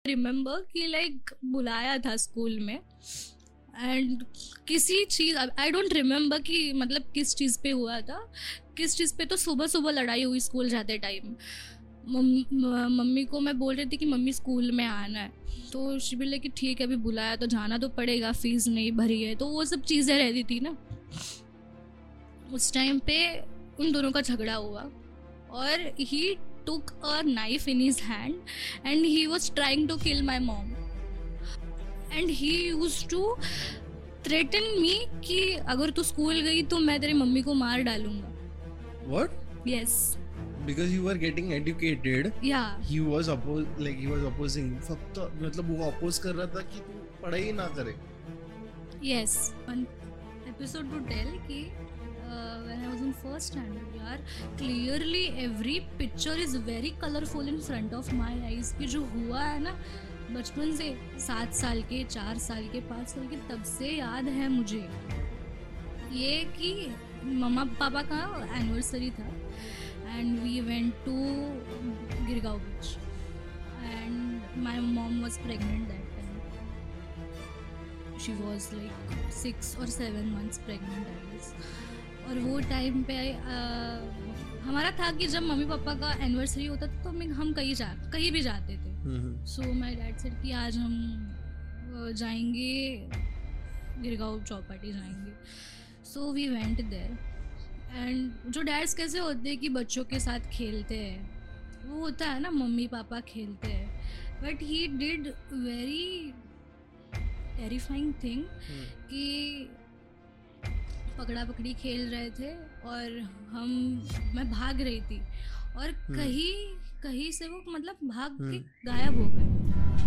Remember कि like बुलाया था स्कूल में एंड किसी चीज़, आई डोंट रिमेम्बर कि मतलब किस चीज़ पे हुआ था, किस चीज़ पे। तो सुबह सुबह लड़ाई हुई स्कूल जाते टाइम। मम्मी को मैं बोल रही थी कि मम्मी स्कूल में आना है, तो शी बोले कि ठीक है अभी बुलाया तो जाना तो पड़ेगा, फीस नहीं भरी है, तो वो सब चीज़ें रहती थी ना। उस टाइम पे उन दोनों का झगड़ा हुआ और ही took a knife in his hand and he was trying to kill my mom and he used to threaten me कि अगर तू स्कूल गई तो मैं तेरी मम्मी को मार डालूंगा। What? Yes. Because you were getting educated. Yeah. He was opposing. फक्त मतलब वो oppose कर रहा था कि तू पढ़ाई ना करे. Yes. One episode to tell कि when I was in first standard, यार clearly every picture is very colorful in front of my eyes कि जो हुआ है ना बचपन से, 7 साल के, 4 साल के, 5 साल के, तब से याद है मुझे ये कि मम्मा पापा का एनिवर्सरी था and we went to Girgaon beach and my mom was pregnant that time. She was like 6 or 7 months pregnant I guess. और वो टाइम पे हमारा था कि जब मम्मी पापा का एनिवर्सरी होता था तो हम कहीं भी जाते थे। सो माय डैड सेड कि आज हम जाएंगे गिरगांव चौपाटी जाएंगे। So we went there and जो डैड्स कैसे होते हैं कि बच्चों के साथ खेलते हैं, वो होता है ना मम्मी पापा खेलते हैं, but he did very terrifying thing कि पकड़ा पकड़ी खेल रहे थे और मैं भाग रही थी और कहीं से वो मतलब भाग के गायब हो गए।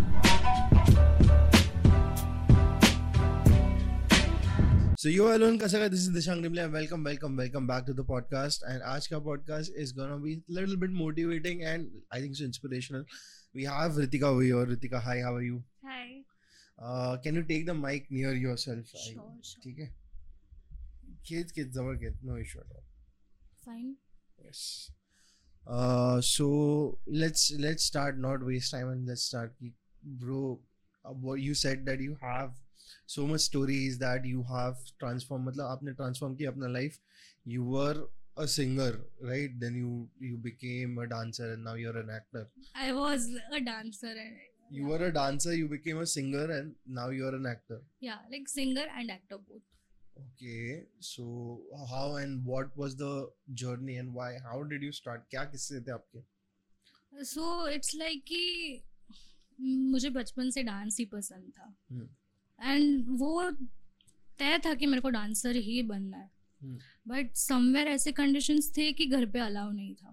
So you alone Kasaka, this is Dishang Nimle and welcome back to the podcast. And आज का podcast is gonna be a little bit motivating and I think so inspirational. We have Ritika over here. Ritika, hi, how are you? Hi. Can you take the mic near yourself? Sure. ठीक है? Kids, जबर get, no issue at all. Fine. Yes. So let's start, not waste time, and let's start. Bro, what you said that you have so much stories that you have transformed. मतलब आपने transform किया अपना life. You were a singer, right? Then you became a dancer, and now you're an actor. I was a dancer. You were a dancer. You became a singer, and now you're an actor. Yeah, like singer and actor both. Okay, so how and what was the journey and why? How did you start? क्या किस्से थे आपके? So it's like कि मुझे बचपन से dance ही पसंद था एंड वो तय था कि मेरे को डांसर ही बनना है, बट समवेयर ऐसे कंडीशंस थे कि घर पे अलाउ नहीं था।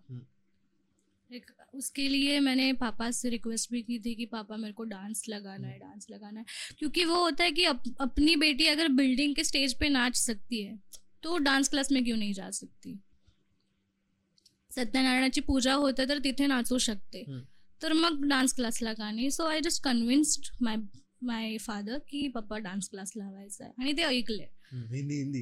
उसके लिए मैंने पापा से रिक्वेस्ट भी की थी कि पापा मेरे को डांस लगाना है, क्योंकि वो होता है कि अपनी बेटी अगर बिल्डिंग के स्टेज पे नाच सकती है तो डांस क्लास में क्यों नहीं जा सकती। सत्यनारायणाची पूजा होते तर तिथे नाचू शकते, तर मग डान्स क्लास लगानी। So I just convinced my father की पप्पा डान्स क्लास लावायचा आहे आणि ते ऐकले। हिंदी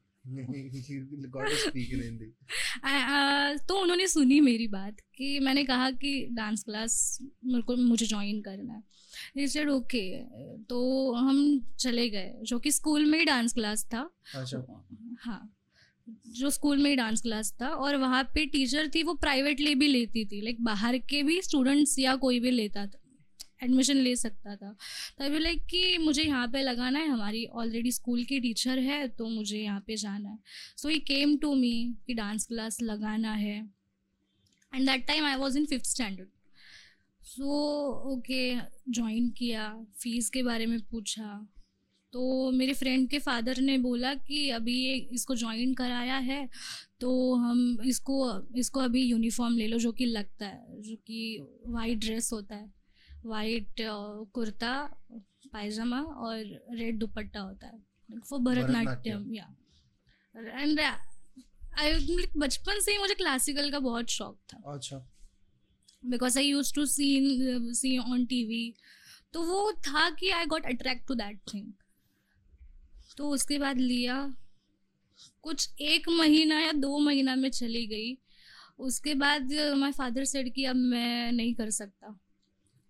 तो उन्होंने सुनी मेरी बात कि मैंने कहा कि डांस क्लास मुझे ज्वाइन करना है। He said ओके, तो हम चले गए, जो कि स्कूल में ही डांस क्लास था। हाँ, जो स्कूल में ही डांस क्लास था और वहाँ पे टीचर थी, वो प्राइवेटली भी लेती थी, लाइक बाहर के भी स्टूडेंट्स या कोई भी लेता था, एडमिशन ले सकता था। तभी लाइक कि मुझे यहाँ पे लगाना है, हमारी ऑलरेडी स्कूल की टीचर है तो मुझे यहाँ पे जाना है। So he came to me कि डांस क्लास लगाना है and that time I was in 5th standard. So okay, join किया, फीस के बारे में पूछा तो मेरे फ्रेंड के फादर ने बोला कि अभी इसको ज्वाइन कराया है तो हम इसको अभी यूनिफॉर्म ले लो, जो कि लगता है, जो कि वाइट ड्रेस होता है, वाइट कुर्ता पायजामा और रेड दुपट्टा होता है फॉर भरतनाट्यम। या एंड बचपन से ही मुझे क्लासिकल का बहुत शौक था। अच्छा। Because I used to see on TV, तो वो था कि I got attract to that thing. तो उसके बाद लिया, कुछ 1 महीना या 2 महीना में चली गई। उसके बाद माय फादर सेड कि अब मैं नहीं कर सकता,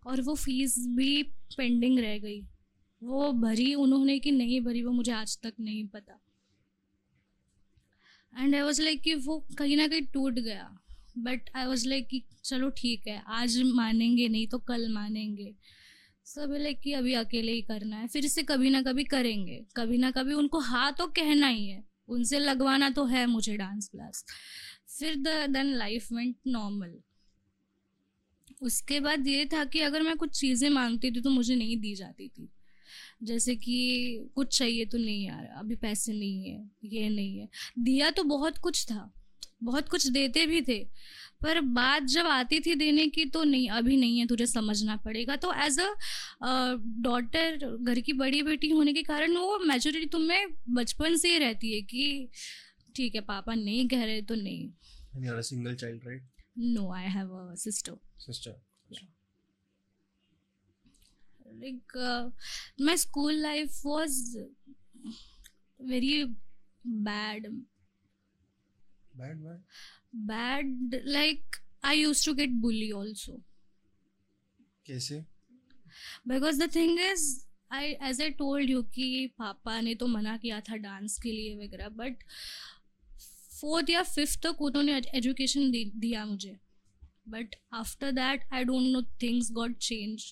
और वो फीस भी पेंडिंग रह गई। वो भरी उन्होंने कि नहीं भरी वो मुझे आज तक नहीं पता। एंड आई वॉज लाइक कि वो कहीं ना कहीं टूट गया, बट आई वॉज लाइक कि चलो ठीक है, आज मानेंगे नहीं तो कल मानेंगे। सब लाइक कि अभी अकेले ही करना है, फिर से कभी ना कभी करेंगे, कभी ना कभी उनको हाँ तो कहना ही है, उनसे लगवाना तो है मुझे डांस क्लास। फिर देन लाइफ वेंट नॉर्मल। उसके बाद ये था कि अगर मैं कुछ चीज़ें मांगती थी तो मुझे नहीं दी जाती थी। जैसे कि कुछ चाहिए तो नहीं यार अभी पैसे नहीं है, ये नहीं है। दिया तो बहुत कुछ था, बहुत कुछ देते भी थे, पर बात जब आती थी देने की तो नहीं, अभी नहीं है, तुझे समझना पड़ेगा। तो एज अ डॉटर, घर की बड़ी बेटी होने के कारण वो मैच्योरिटी तुम्हें बचपन से ही रहती है कि ठीक है पापा नहीं कह रहे तो नहीं। And you're a single child, right? No, I have a sister. Sister. Like my school life was very bad. Bad, like I used to get bully also. कैसे? Because the thing is, as I told you कि पापा ने तो मना किया था dance के लिए वगैरह, बट 4th या 5th तक उन्होंने एजुकेशन दिया मुझे, but after that I don't know things got change.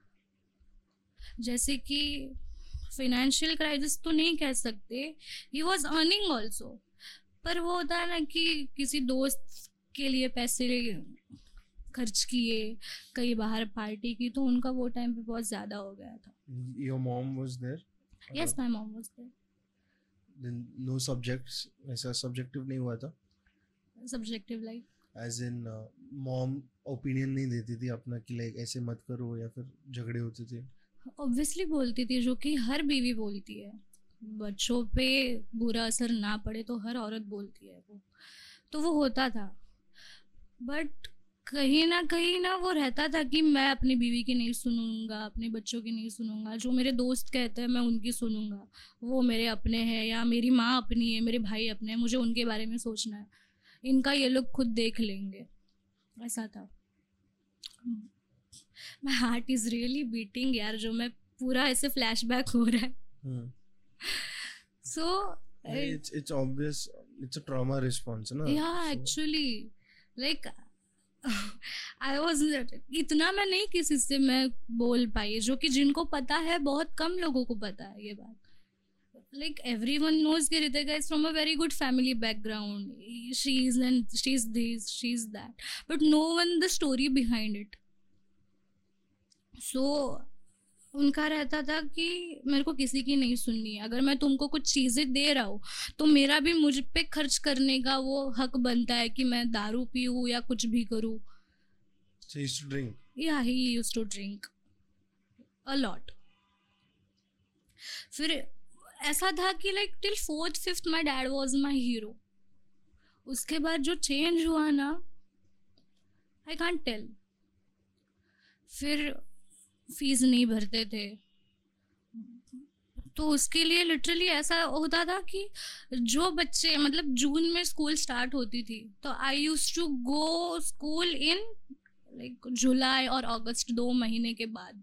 जैसे कि फाइनेंशियल क्राइसिस तो नहीं कह सकते, ही वॉज अर्निंग ऑल्सो, पर वो होता है ना कि किसी दोस्त के लिए पैसे खर्च किए, कहीं बाहर पार्टी की, तो उनका वो टाइम पे बहुत ज़्यादा हो गया था। Your mom was there? Yes, my mom was there. Then no subjects, ऐसा subjective नहीं हुआ था? Subjective like? As in mom opinion नहीं देती थी अपना कि like ऐसे मत करो, या फिर झगड़े होते थे? Obviously बोलती थी, जो कि हर बीवी बोलती है। बच्चों पे बुरा असर ना पड़े तो हर औरत बोलती है वो, तो वो होता था। बट कहीं ना वो रहता था कि मैं अपनी बीवी की नहीं सुनूंगा, अपने बच्चों की नहीं सुनूंगा, जो मेरे दोस्त कहते हैं मैं उनकी सुनूंगा, वो मेरे अपने हैं, या मेरी माँ अपनी है, मेरे भाई अपने हैं, मुझे उनके बारे में सोचना है, इनका ये लोग खुद देख लेंगे, ऐसा था। My heart is really beating यार, जो मैं पूरा ऐसे फ्लैशबैक हो रहा है। So it's obvious, it's a trauma response, ना? Yeah, so, actually, like I was, इतना मैं नहीं किसी से मैं बोल पाई, जो कि जिनको पता है बहुत कम लोगों को पता है ये बात। Like everyone knows कि Ritika is from a very good family background, she's this, she's that, but no one the story behind it. So उनका रहता था कि मेरे को किसी की नहीं सुननी है, अगर मैं तुमको कुछ चीज़ें दे रहा हूँ तो मेरा भी मुझ पे खर्च करने का वो हक बनता है कि मैं दारू पीऊँ या कुछ भी करूँ। So he used to drink? Yeah, he used to drink a lot. फिर ऐसा था कि like till 4th 5th my dad was my hero. उसके बाद जो चेंज हुआ ना, I can't tell. फिर फीस नहीं भरते थे, तो उसके लिए लिटरली ऐसा होता था कि जो बच्चे, मतलब जून में स्कूल स्टार्ट होती थी, तो I used to go school in like July और अगस्त, 2 महीने के बाद।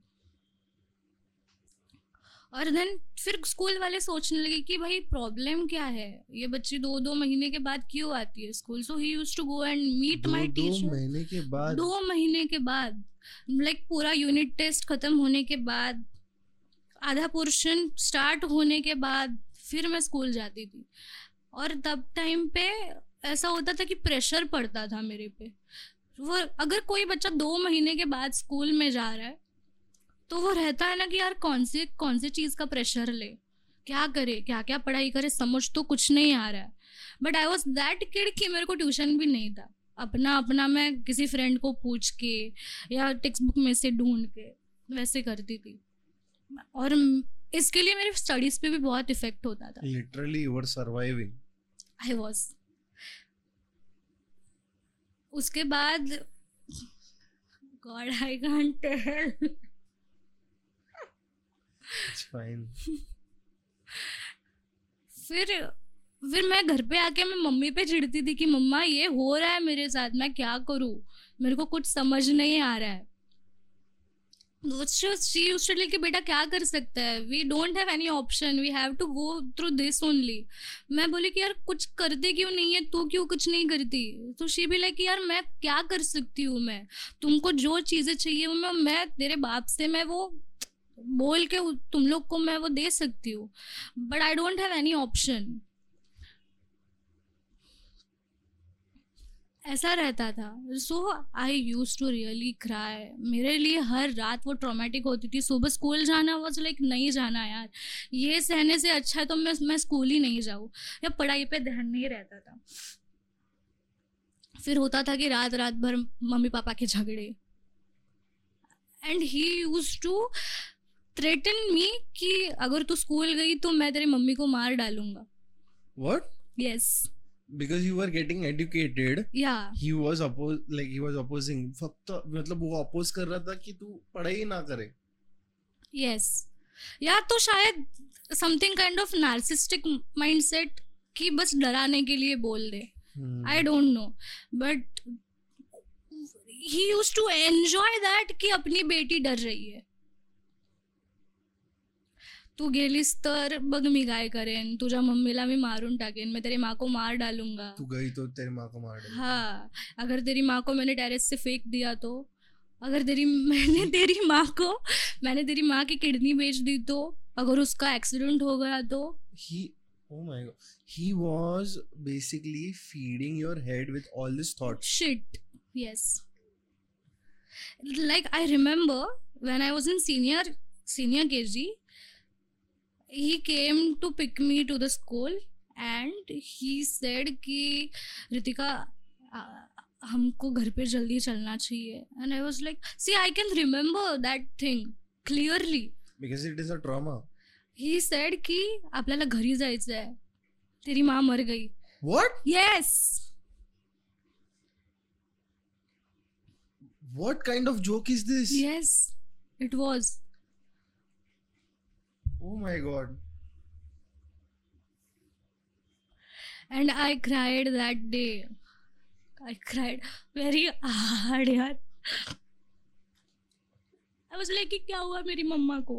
और देन फिर स्कूल वाले सोचने लगे कि भाई प्रॉब्लम क्या है, ये बच्ची 2 महीने के बाद क्यों आती है school. So he used to go and meet my teacher. 2 महीने के बाद? 2 महीने के बाद, लाइक पूरा यूनिट टेस्ट खत्म होने के बाद, आधा पोर्शन स्टार्ट होने के बाद फिर मैं स्कूल जाती थी। और तब टाइम पे ऐसा होता था कि प्रेशर पड़ता था मेरे पे। वो अगर कोई बच्चा 2 महीने के बाद स्कूल में जा रहा है तो वो रहता है ना कि यार कौन से चीज़ का प्रेशर ले, क्या करे, क्या क्या पढ़ाई करे, समझ तो कुछ नहीं आ रहा है। But I was that kid कि मेरे को ट्यूशन भी नहीं था, अपना मैं किसी फ्रेंड को पूछ के या टेक्स्ट बुक में से ढूंढ के वैसे करती थी। और इसके लिए मेरे स्टडीज पे भी बहुत इफेक्ट होता था। Literally you were surviving. I was. उसके बाद god I can't tell. It's fine. फिर मैं घर पे आके मैं मम्मी पे चिढ़ती थी कि मम्मा ये हो रहा है मेरे साथ, मैं क्या करूँ, मेरे को कुछ समझ नहीं आ रहा है। शी यूज्ड टू कि बेटा क्या कर सकता है, we don't have any option, we have to go through this only. मैं बोली कि यार कुछ करते क्यों नहीं है, तू क्यों कुछ नहीं करती. तो शी भी लाइक यार मैं क्या कर सकती हूँ, मैं तुमको जो चीज़ें चाहिए वो मैं तेरे बाप से मैं वो बोल के तुम लोग को मैं वो दे सकती हूँ, but I don't have any option. ऐसा रहता था. So I use to really cry. मेरे लिए हर रात वो ट्रॉमेटिक होती थी. सुबह स्कूल जाना वॉज लाइक नहीं जाना यार, ये सहने से अच्छा है तो मैं स्कूल ही नहीं जाऊँ, या पढ़ाई पे ध्यान नहीं रहता था. फिर होता था कि रात रात भर मम्मी पापा के झगड़े. And he use to threaten me कि अगर तू स्कूल गई तो मैं तेरी मम्मी को मार डालूंगा. What? Yes. Because you were getting educated, या he was opposing. फक्त मतलब वो oppose कर रहा था कि तू पढ़ाई ना करे. यस. या तो शायद something kind of narcissistic mindset कि बस डराने के लिए बोल दे. I don't know, but he used to enjoy that कि अपनी बेटी डर रही है. तू गेलीस तर बघ मी काय करेन, तुझ्या मम्मीला मी मारून टाकेन, मैं तेरी माँ को मार डालूंगा. तू गई तो तेरी माँ को मार डालूंगा. हाँ, अगर तेरी माँ को मैंने टेरेस से फेंक दिया तो, अगर मैंने तेरी माँ की किडनी बेच दी तो, अगर उसका एक्सीडेंट हो गया तो. Oh my god, he was basically feeding your head with all this thoughts. Shit. Yes. Like I remember when I was in senior KG, he came to pick me to the school and he said कि रितिका हमको घर पे जल्दी चलना चाहिए. And I was like, see, I can remember that thing clearly. Because it is a trauma. He said कि आपल्याला घरी जायचं आहे, तेरी माँ मर गई. What? Yes. What kind of joke is this? Yes, it was. Oh my god. And I cried that day. I cried very hard यार. I was like कि क्या हुआ मेरी मम्मा को.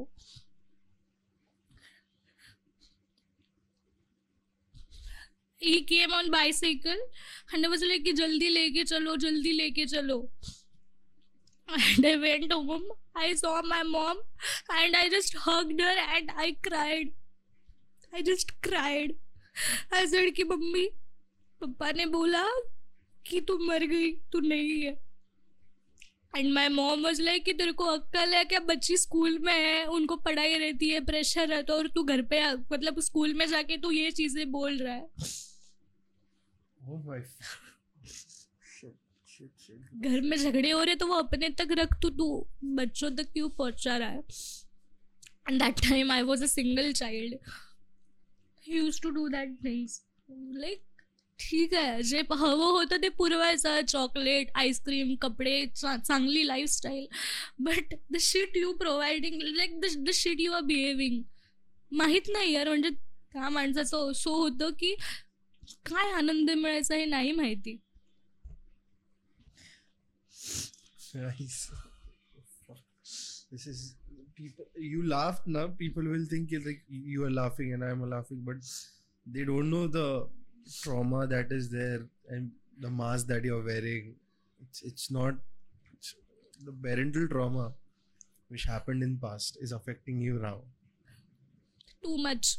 He came on bicycle and I was like कि जल्दी लेके चलो. And I went home. I saw my mom and I just hugged her and I cried. I just cried. I said कि मम्मी पापा ने बोला कि तू मर गई, तू नहीं है. And my mom was like कि तेरे को अक्ल है क्या, बच्ची स्कूल में है, उनको पढ़ाई रहती है, प्रेशर रहता है, और तू घर पे मतलब स्कूल में जाके तू ये चीजें बोल रहा है. Oh my. घर में झगड़े हो रहे तो वो अपने तक रख, तू बच्चों तक क्यों पहुंचा रहा है. And that time I was a single child. He used to do that things. Like ठीक आहे, जे हवं होतं ते पुरवायचं, चॉकलेट, आईस्क्रीम, कपडे, चांगली lifestyle, but the shit you providing, like the shit you are behaving, माहीत नाही यार. म्हणजे त्या माणसाचं असं होतं की काय आनंद मिळायचा हे नाही माहिती. Nice. This is people. You laughed now. People will think like you are laughing and I am laughing, but they don't know the trauma that is there and the mask that you are wearing. It's not the parental trauma which happened in past is affecting you now. Too much.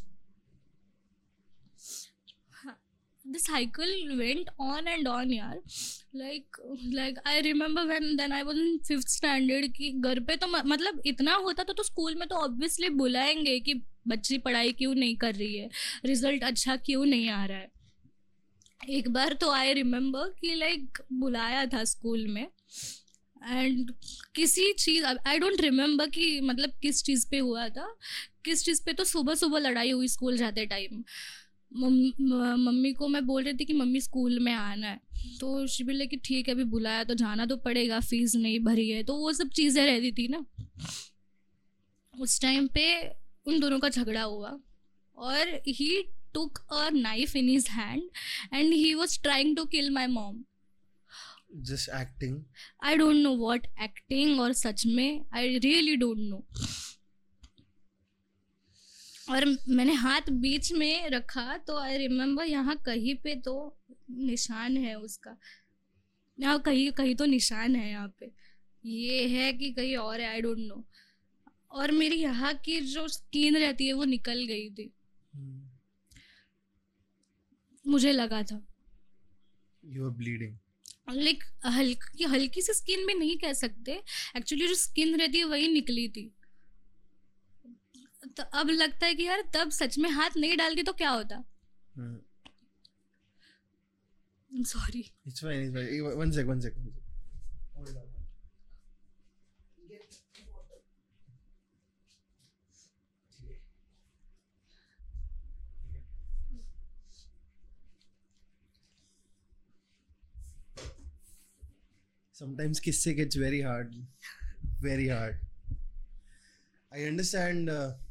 The cycle went on and on यार. Like I remember when I was in 5th standard कि घर पे तो मतलब इतना होता तो school में तो ऑब्वियसली बुलाएंगे कि बच्ची पढ़ाई क्यों नहीं कर रही है, रिजल्ट अच्छा क्यों नहीं आ रहा है. एक बार तो आई रिमेम्बर कि लाइक बुलाया था स्कूल में, एंड किसी चीज़, आई डोंट रिमेम्बर कि मतलब किस चीज़ पे हुआ था, किस चीज़ पे तो सुबह सुबह लड़ाई हुई स्कूल जाते टाइम. मम्मी को मैं बोल रही थी कि मम्मी स्कूल में आना है, तो शिबिर लेके ठीक है अभी बुलाया तो जाना तो पड़ेगा, फीस नहीं भरी है, तो वो सब चीज़ें रहती थी ना. उस टाइम पे उन दोनों का झगड़ा हुआ और ही took a knife in his hand and he was trying to kill my mom. just acting. I don't know what acting और सच में I really don't know. और मैंने हाथ बीच में रखा तो आई रिमेम्बर यहाँ कहीं पे तो निशान है उसका, यहाँ कहीं कहीं तो निशान है यहाँ पे, ये है कि कहीं और है आई डोंट नो. और मेरी यहाँ की जो स्किन रहती है वो निकल गई थी, मुझे लगा था. You were bleeding. लाइक हल्की हल्की सी स्किन में नहीं कह सकते, एक्चुअली जो स्किन रहती है वही निकली थी. तो अब लगता है कि यार तब सच में हाथ नहीं डालती तो क्या होता. Sorry. It's fine. It's fine. One sec. Hold on. Sometimes kisse gets very hard. Very hard. I understand.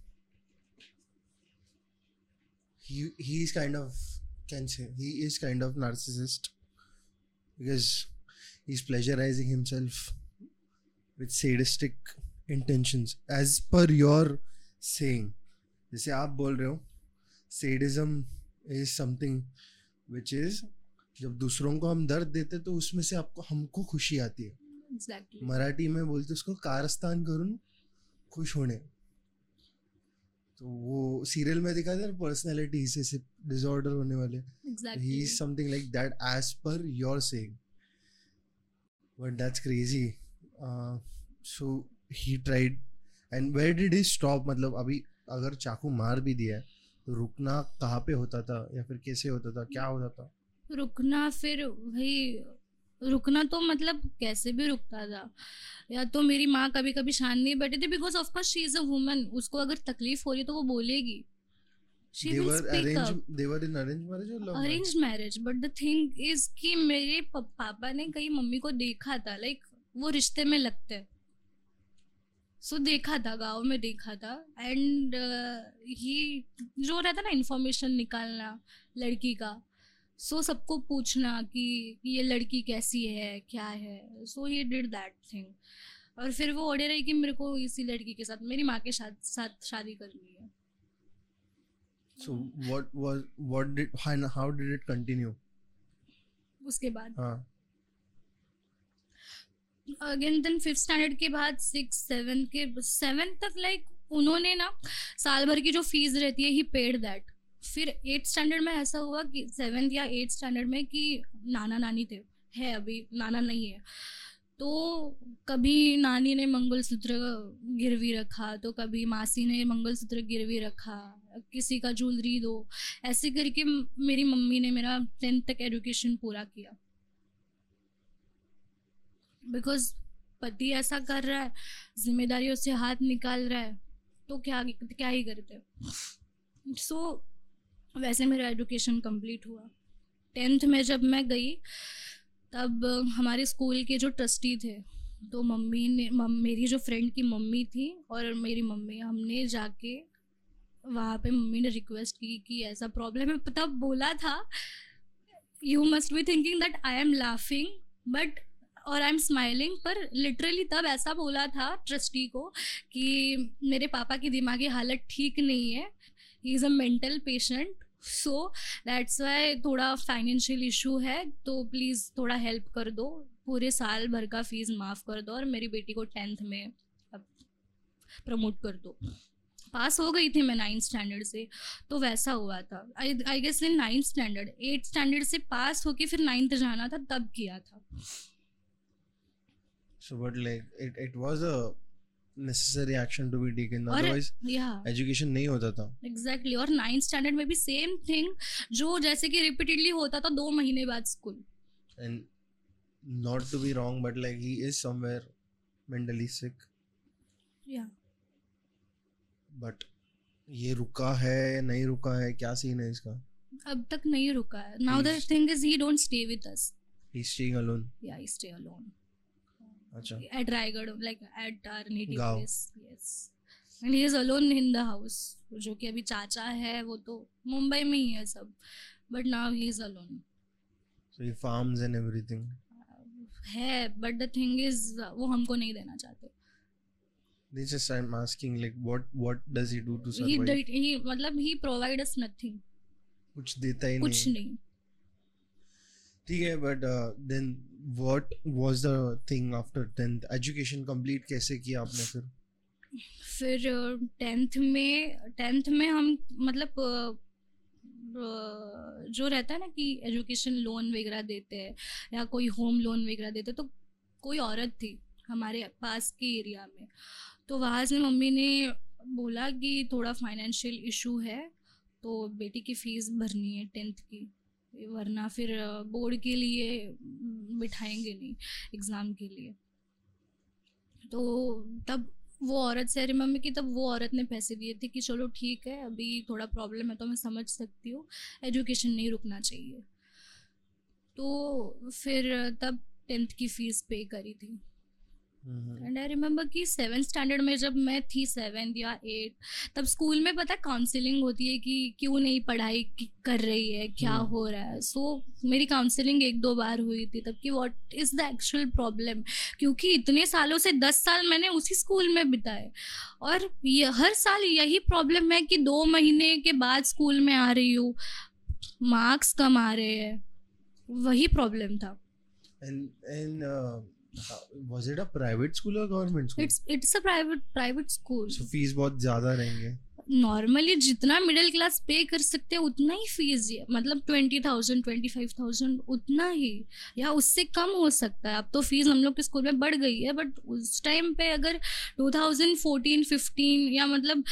He's kind of, can say he is kind of narcissist because he's pleasurizing himself with sadistic intentions as per your saying. जैसे आप बोल रहे हो sadism is something which is जब दूसरों को हम दर्द देते तो उसमें से आपको हमको खुशी आती है. Exactly. मराठी में बोलते उसको कारस्तान करून खुश होणे. तो वो सीरियल में दिखा था पर्सनैलिटी से डिसऑर्डर होने वाले. Exactly. He is something like that as per your saying. But that's crazy. So he tried. And where did he stop? मतलब अभी अगर चाकू मार भी दिया है तो रुकना कहाँ पे होता था या फिर कैसे होता था, क्या होता था? रुकना फिर वही, रुकना तो मतलब कैसे भी रुकता था. या तो मेरी माँ कभी कभी शांत नहीं बैठी थी because of course she is a woman, उसको अगर तकलीफ हो रही तो वो बोलेगी. She will speak up. They were in arranged marriage or love Arranged marriage, but the thing is कि मेरे पापा ने कहीं मम्मी को देखा था, लाइक वो रिश्ते में लगते हैं. सो देखा था, गाँव में देखा था. एंड ही जो रहता ना इन्फॉर्मेशन निकालना लड़की का, सो सबको पूछना कि ये लड़की कैसी है क्या है. So he did that thing. और फिर वो ऑर्डर रही कि मेरे को इसी लड़की के साथ मेरी माँ के साथ शादी करनी है. So how did it continue? उसके बाद हाँ. अगेन देन 5th स्टैंडर्ड के बाद 6th 7th के 7th तक लाइक उन्होंने ना साल भर की जो फीस रहती है ही पेड दैट. फिर 8th स्टैंडर्ड में ऐसा हुआ कि 7th या 8th स्टैंडर्ड में कि नाना नानी थे, है अभी नाना नहीं है, तो कभी नानी ने मंगलसूत्र गिरवी रखा तो कभी मासी ने मंगलसूत्र गिरवी रखा, किसी का ज्वेलरी दो, ऐसे करके मेरी मम्मी ने मेरा 10th तक एजुकेशन पूरा किया. बिकॉज पति ऐसा कर रहा है, जिम्मेदारियों से हाथ निकाल रहा है, तो क्या ही करते. सो वैसे मेरा एजुकेशन कंप्लीट हुआ. 10th में जब मैं गई तब हमारे स्कूल के जो ट्रस्टी थे, तो मम्मी ने मेरी जो फ्रेंड की मम्मी थी और मेरी मम्मी, हमने जाके वहाँ पे मम्मी ने रिक्वेस्ट की कि ऐसा प्रॉब्लम है. तब बोला था, you must be thinking that I am laughing but और आई एम स्माइलिंग, पर लिटरली तब ऐसा बोला था ट्रस्टी को कि मेरे पापा की दिमागी हालत ठीक नहीं है, he is a mental patient, so that's why थोड़ा फाइनेंशियल इशू है, तो प्लीज़ थोड़ा हेल्प कर दो, पूरे साल भर का फीस माफ़ कर दो और मेरी बेटी को 10th में अब प्रमोट कर दो. पास हो गई थी मैं 9th स्टैंडर्ड से, तो वैसा हुआ था. I guess in 9th standard 8th standard से पास होके फिर 9th जाना था, तब किया था. So but like it was a necessary action to be taken, और otherwise yeah, education नहीं होता था. एग्जैक्टली. और 9th स्टैंडर्ड में भी सेम थिंग, जो जैसे कि रिपीटेडली होता था 2 महीने बाद school. And not to be wrong but like he is somewhere mentally sick. Yeah. But ये रुका है नहीं रुका है, क्या सीन है इसका? अब तक नहीं रुका है. Now the thing is he don't stay with us. He's staying alone. Yeah, he stay alone. अच्छा. At Raigad, like at our native गाँव. place. Yes. And he is alone in the house. जो कि अभी चाचा है वो तो मुंबई में ही है सब. But now he is alone. So he farms and everything. है, बट द थिंग इज वो हमको नहीं देना चाहते. They just, I'm asking like what does he do to he survive? मतलब ही प्रोवाइड अस नथिंग. कुछ देता ही कुछ नहीं. नहीं. ठीक है, but then what was the thing after 10th? Education complete कैसे किया आपने फिर? फिर टेंथ में हम मतलब जो रहता है ना कि एजुकेशन लोन वगैरह देते हैं या कोई होम लोन वगैरह देते हैं, तो कोई औरत थी हमारे पास के एरिया में, तो वहाँ से मम्मी ने बोला कि थोड़ा फाइनेंशियल इशू है तो बेटी की फ़ीस भरनी है 10th की, वरना फिर बोर्ड के लिए बिठाएंगे नहीं एग्ज़ाम के लिए. तो तब वो औरत से रिमेम्बर कि तब वो औरत ने पैसे दिए थे कि चलो ठीक है, अभी थोड़ा प्रॉब्लम है तो मैं समझ सकती हूँ, एजुकेशन नहीं रुकना चाहिए. तो फिर तब 10th की फ़ीस पे करी थी. एंड आई रिमेम्बर कि 7th स्टैंडर्ड में जब मैं थी, 7th या 8th, तब स्कूल में पता काउंसलिंग होती है कि क्यों नहीं पढ़ाई कर रही है, क्या हो रहा है. सो मेरी काउंसलिंग 1-2 बार हुई थी तब कि what is the actual problem, क्योंकि इतने सालों से 10 साल मैंने उसी स्कूल में बिताए और ये हर साल यही प्रॉब्लम है कि 2 महीने के बाद स्कूल में आ रही हूँ, मार्क्स कम आ रहे हैं, वही प्रॉब्लम था. And was it a private school or government school? It's a private school. So fees बहुत ज़्यादा रहेंगे. नॉर्मली जितना मिडिल क्लास पे कर सकते हैं उतना ही फीस है, मतलब 20,000 25,000 उतना ही, या उससे कम हो सकता है. अब तो फीस हम लोग के स्कूल में बढ़ गई है, बट उस टाइम पे अगर 2014-15 या मतलब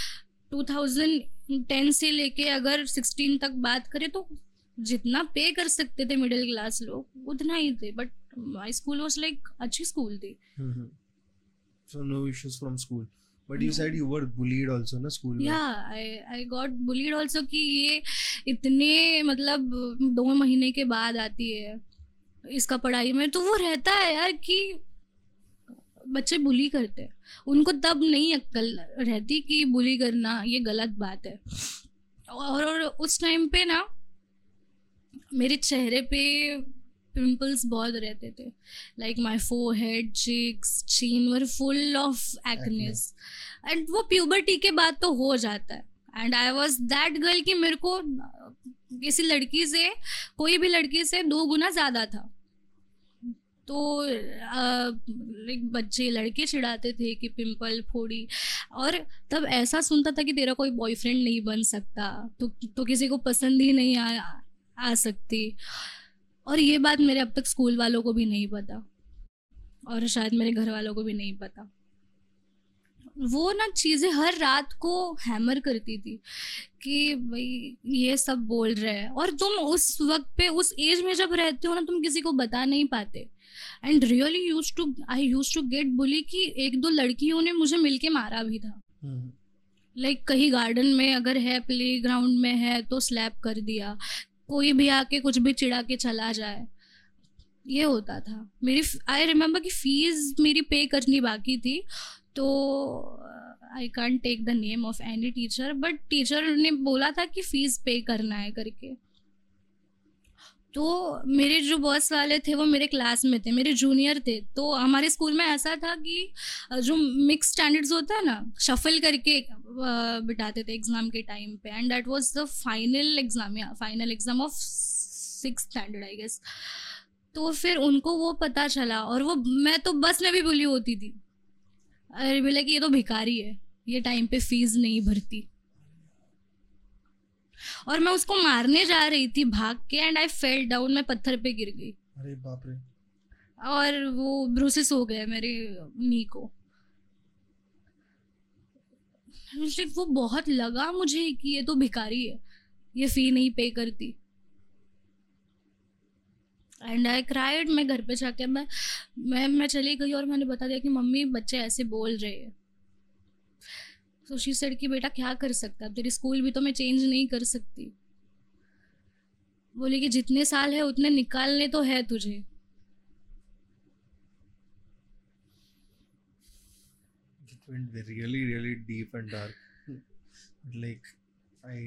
2010 से लेके अगर 16 तक बात करें तो जितना पे कर सकते थे मिडिल क्लास लोग उतना ही थे. But my school was like अच्छी स्कूल थी. So no issues from school. But you said you were bullied also ना स्कूल में. Yeah, I got bullied also कि ये इतने मतलब 2 महीने के बाद आती है इसका पढ़ाई में, तो वो रहता है यार कि बच्चे बुली करते हैं, उनको तब नहीं अक्ल रहती कि बुली करना ये गलत बात है. और उस टाइम पे ना मेरे चेहरे पे पिंपल्स बहुत रहते थे, like my forehead, cheeks, chin were full of acnes. And वो प्यूबर्टी के बाद तो हो जाता है. And I was that girl कि मेरे को किसी लड़की से, कोई भी लड़की से 2 गुना ज़्यादा था. तो बच्चे लड़के चिढ़ाते थे कि पिंपल फोड़ी, और तब ऐसा सुनता था कि तेरा कोई बॉयफ्रेंड नहीं बन सकता, तो किसी को पसंद ही नहीं आ सकती. और ये बात मेरे अब तक स्कूल वालों को भी नहीं पता और शायद मेरे घर वालों को भी नहीं पता. वो ना चीज़ें हर रात को हैमर करती थी कि भाई ये सब बोल रहे हैं, और तुम उस वक्त पे उस एज में जब रहते हो ना तुम किसी को बता नहीं पाते. And really I use to get bully कि 1-2 लड़कियों ने मुझे मिलके मारा भी था. लाइक कहीं गार्डन में अगर है, प्ले ग्राउंड में है तो स्लैप कर दिया, कोई भी आके कुछ भी चिढ़ा के चला जाए, ये होता था. मेरी आई रिमेम्बर कि फीस मेरी पे करनी बाकी थी, तो I can't take the name of any teacher, but teacher ने बोला था कि फ़ीस पे करना है करके. तो मेरे जो बॉस वाले थे वो मेरे क्लास में थे, मेरे जूनियर थे. तो हमारे स्कूल में ऐसा था कि जो मिक्स स्टैंडर्ड्स होता है ना, शफल करके बिठाते थे एग्ज़ाम के टाइम पे. And that was the final exam of 6th standard I guess. तो फिर उनको वो पता चला, और वो मैं तो बस में भी बुली होती थी. अरे बोला कि ये तो भिखारी है, ये टाइम पे फीस नहीं भरती, और मैं उसको मारने जा रही थी भाग के. एंड आई फेल डाउन, मैं पत्थर पे गिर गई. अरे बाप रे. और वो ब्रूसेस हो गए मेरे नी को. वो बहुत लगा मुझे कि ये तो भिखारी है, ये फी नहीं पे करती. And I cried. मैं घर पे जाके मैं चली गई और मैंने बता दिया कि मम्मी बच्चे ऐसे बोल रहे हैं. तो शी सेड कि बेटा क्या कर सकता है, तेरी स्कूल भी तो मैं चेंज नहीं कर सकती. बोली कि जितने साल है उतने निकालने तो है तुझे. It went really, really deep and dark. Like I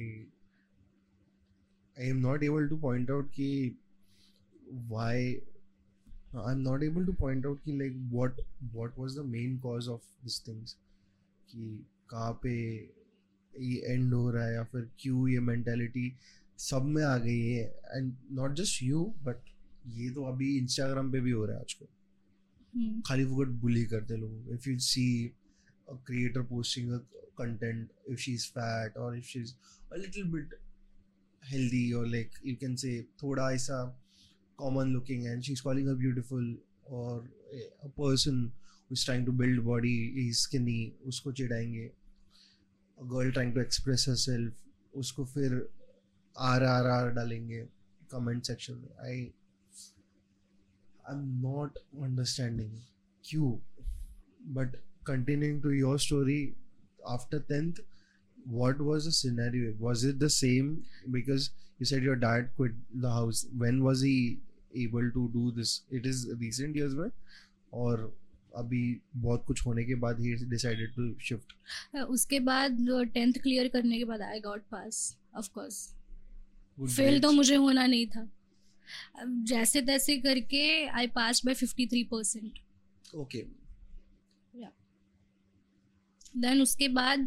am not able to point out कि why I'm not able to point out कि like what was the main cause of these things, कि कहाँ पे ये end हो रहा है या फिर क्यों ये mentality सब में आ गई है, and not just you but ये तो अभी Instagram पे भी हो रहा है आजकल. खाली फुकट bully करते लोग. If you see a creator posting a content, if she's fat or if she's a little bit healthy or like you can say थोड़ा ऐसा common looking and she's calling her beautiful, or a person who's trying to build body is skinny, उसको चिढ़ाएंगे. A girl trying to express herself, उसको फिर RRR डालेंगे comment section में. I'm not understanding क्यों. But continuing to your story, after 10th, what was the scenario? Was it the same? Because you said your dad quit the house. When was he able to do this? It is recent years में, और अभी बहुत कुछ होने के बाद he decided to shift. उसके बाद 10th क्लियर करने के बाद I got pass, of course. Fail तो मुझे होना नहीं था. जैसे तैसे करके I passed by 53%. Okay. Yeah. Then उसके बाद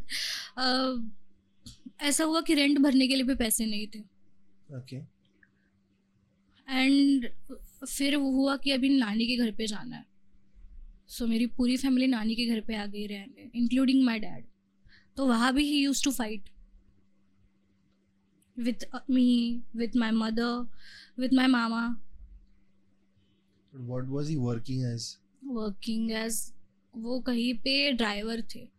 ऐसा हुआ कि रेंट भरने के लिए भी पैसे नहीं थे. Okay. एंड फिर हुआ कि अभी नानी के घर पे जाना है. सो मेरी पूरी फैमिली नानी के घर पे आ गई रहने, इंक्लूडिंग माई डैड. तो वहाँ भी he used to fight with me, with my mother, with my mama. What was he working as? Working as, वो कहीं पे ड्राइवर थे.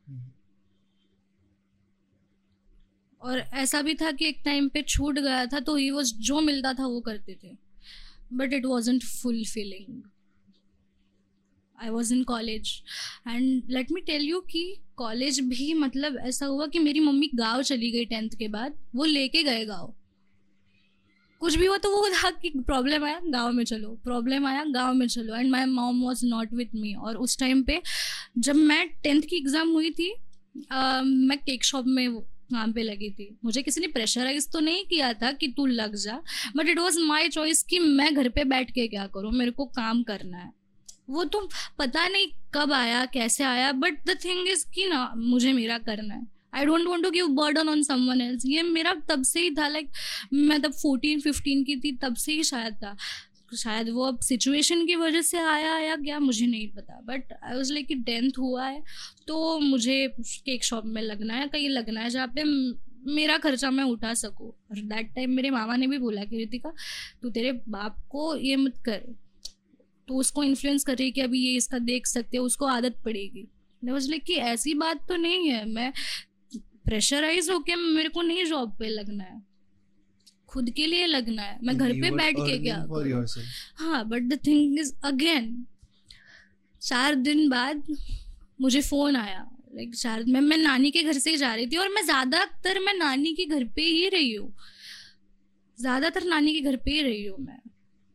और ऐसा भी था कि एक टाइम पे छूट गया था तो ही वो जो मिलता था वो करते थे. But it wasn't fulfilling. I was in college and let me tell you कि कॉलेज भी मतलब ऐसा हुआ कि मेरी मम्मी गाँव चली गई 10th के बाद. वो लेके गए गाँव. कुछ भी हुआ तो वो था कि प्रॉब्लम आया गाँव में चलो, प्रॉब्लम आया गाँव में चलो. And my mom was not with me. और उस टाइम पे जब मैं 10th की एग्ज़ाम हुई थी, मैं केक शॉप में काम पे लगी थी. मुझे किसी ने प्रेशराइज तो नहीं किया था कि तू लग जा, but it was my choice कि मैं घर पे बैठ के क्या करूँ, मेरे को काम करना है. वो तो पता नहीं कब आया, कैसे आया, बट द थिंग इज कि ना मुझे मेरा करना है. I don't want to give burden on someone else. ये मेरा तब से ही था. लाइक मैं तब 14-15 की थी, तब से ही शायद था. शायद वो अब सिचुएशन की वजह से आया या क्या मुझे नहीं पता. बट आई वाज लाइक कि 10th हुआ है तो मुझे केक शॉप में लगना है, कहीं लगना है जहाँ पे मेरा खर्चा मैं उठा सकूँ. और दैट टाइम मेरे मामा ने भी बोला कि रितिका तू तेरे बाप को ये मत कर, तो उसको इन्फ्लुएंस कर रही है कि अभी ये इसका देख सकते हो, उसको आदत पड़ेगी. आई वाज लाइक कि ऐसी बात तो नहीं है. मैं प्रेशराइज होके मेरे को नहीं जॉब पे लगना है, खुद के लिए लगना है. मैं घर पे बैठ के क्या करूं. हाँ, but the thing is again 4 दिन बाद मुझे फोन आया. लाइक 4 मैं नानी के घर से ही जा रही थी और मैं ज़्यादातर मैं नानी के घर पे ही रही हूँ. ज़्यादातर नानी के घर पे ही रही हूँ मैं.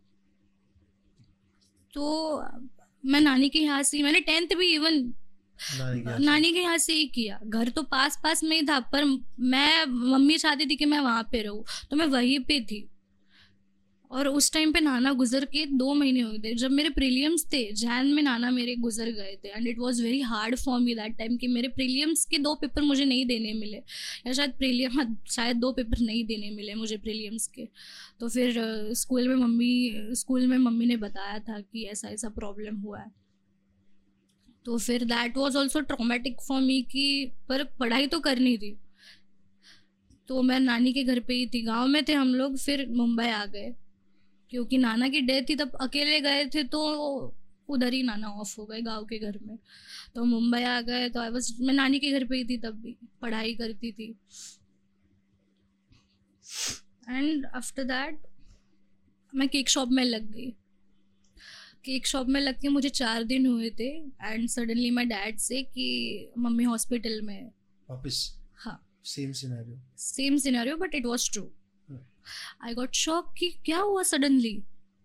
तो मैं नानी के यहाँ से, मैंने 10th भी इवन नानी के यहाँ से ही किया. घर तो पास पास में ही था, पर मैं मम्मी चाहती थी कि मैं वहाँ पे रहूँ, तो मैं वहीं पे थी. और उस टाइम पे नाना गुजर के 2 महीने हो गए थे. जब मेरे प्रीलियम्स थे जैन में नाना मेरे गुजर गए थे. And it was very hard for me that time कि मेरे प्रीलियम्स के 2 पेपर मुझे नहीं देने मिले, या शायद 2 पेपर नहीं देने मिले मुझे प्रीलियम्स के. तो फिर स्कूल में मम्मी ने बताया था कि ऐसा ऐसा प्रॉब्लम हुआ है. तो फिर that was also traumatic for me कि पर पढ़ाई तो करनी थी. तो मैं नानी के घर पे ही थी. गांव में थे हम लोग, फिर मुंबई आ गए क्योंकि नाना की डेथ थी. तब अकेले गए थे तो उधर ही नाना ऑफ हो गए गांव के घर में. तो मुंबई आ गए तो मैं नानी के घर पे ही थी, तब भी पढ़ाई करती थी. एंड आफ्टर दैट मैं केक शॉप में लग गई. केक शॉप में लग के मुझे 4 दिन हुए थे. एंड सडनली माई डैड से कि मम्मी हॉस्पिटल में है वापस. हाँ, same scenario but it was true. I got shock कि क्या हुआ suddenly.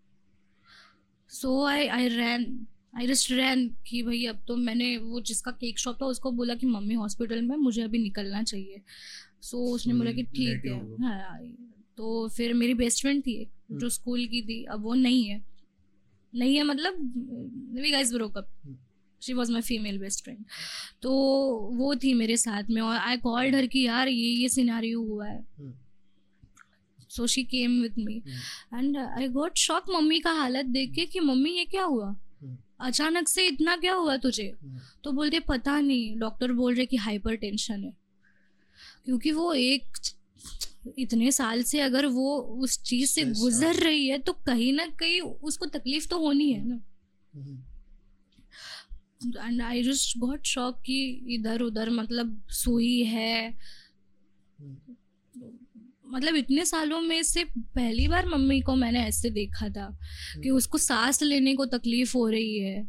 So I just ran कि भाई अब तो मैंने वो जिसका केक शॉप था उसको बोला कि मम्मी हॉस्पिटल में, मुझे अभी निकलना चाहिए. सो उसने बोला कि ठीक है. हाँ, तो फिर मेरी बेस्ट फ्रेंड थी जो स्कूल की थी, अब वो नहीं है. नहीं है मतलब we guys broke up. She was my female best friend. तो वो थी मेरे साथ में और आई कॉल्ड हर कि यार ये सिनारियो हुआ है. So she came with me and I got shock मम्मी का हालत देख के कि मम्मी ये क्या हुआ, अचानक से इतना क्या हुआ तुझे. तो बोलते पता नहीं, डॉक्टर बोल रहे कि हाइपर टेंशन है. क्योंकि वो इतने साल से अगर वो उस चीज से गुजर रही है तो कहीं ना कहीं उसको तकलीफ तो होनी है ना. And I just got shock कि इधर उधर मतलब सुई है. मतलब इतने सालों में से पहली बार मम्मी को मैंने ऐसे देखा था कि उसको सांस लेने को तकलीफ हो रही है.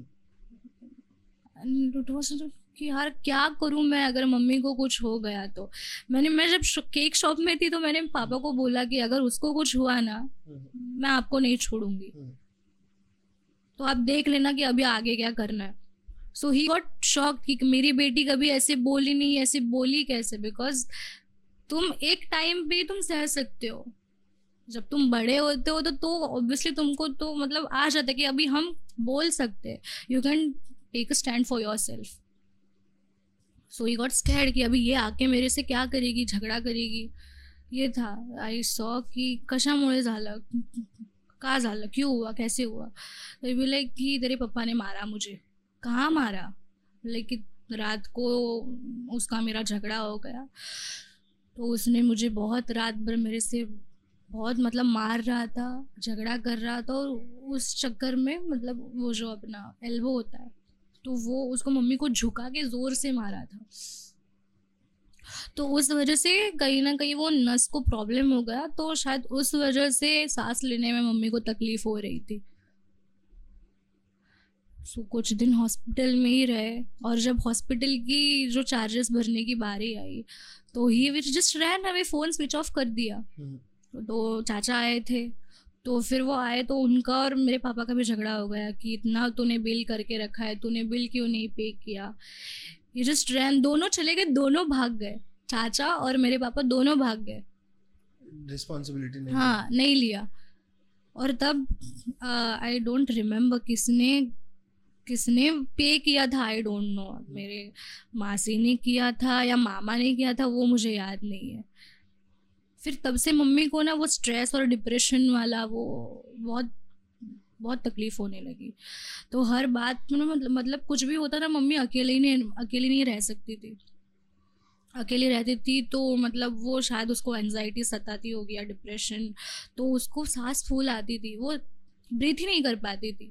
कि यार क्या करूं मैं अगर मम्मी को कुछ हो गया तो. मैं जब केक शॉप में थी तो मैंने पापा को बोला कि अगर उसको कुछ हुआ ना मैं आपको नहीं छोड़ूंगी, तो आप देख लेना कि अभी आगे क्या करना है. सो ही गॉट शॉक कि मेरी बेटी कभी ऐसे बोली नहीं, ऐसे बोली कैसे. बिकॉज तुम एक टाइम पे तुम सह सकते हो, जब तुम बड़े होते हो तो ऑब्वियसली तुमको तो मतलब आ जाता है कि अभी हम बोल सकते हैं, you can take a stand for yourself. So he got scared कि अभी ये आके मेरे से क्या करेगी, झगड़ा करेगी. ये था. आई सॉ की कशामुळे झालं, का झालं, क्यों हुआ, कैसे हुआ. तो भी लाइक कि तेरे पापा ने मारा मुझे. कहाँ मारा, लाइक रात को उसका मेरा झगड़ा हो गया तो उसने मुझे बहुत रात भर मेरे से बहुत मतलब मार रहा था, झगड़ा कर रहा था. और उस चक्कर में मतलब वो जो अपना एल्बो होता है तो वो उसको मम्मी को झुका के जोर से मारा था. तो उस वजह से कहीं ना कहीं वो नस को प्रॉब्लम हो गया, तो शायद उस वजह से सांस लेने में मम्मी को तकलीफ हो रही थी. सो कुछ दिन हॉस्पिटल में ही रहे और जब हॉस्पिटल की जो चार्जेस भरने की बारी आई तो he which just ran away, phone switch off कर दिया. तो चाचा आए थे तो फिर वो आए तो उनका और मेरे पापा का भी झगड़ा हो गया कि इतना तूने बिल करके रखा है, तूने बिल क्यों नहीं पे किया. ये जस्ट रैन, दोनों चले गए, दोनों भाग गए. चाचा और मेरे पापा दोनों भाग गए, रिस्पॉन्सिबिलिटी नहीं. हाँ नहीं लिया. और तब आई डोंट रिमेम्बर किसने पे किया था. आई डोंट नो, मेरे मासी ने किया था या मामा ने किया था, वो मुझे याद नहीं है. फिर तब से मम्मी को ना वो स्ट्रेस और डिप्रेशन वाला वो बहुत बहुत तकलीफ होने लगी. तो हर बात में मतलब कुछ भी होता था मम्मी अकेले नहीं रह सकती थी. अकेली रहती थी तो मतलब वो शायद उसको एंजाइटी सताती होगी या डिप्रेशन, तो उसको सांस फूल आती थी, वो ब्रीथ ही नहीं कर पाती थी.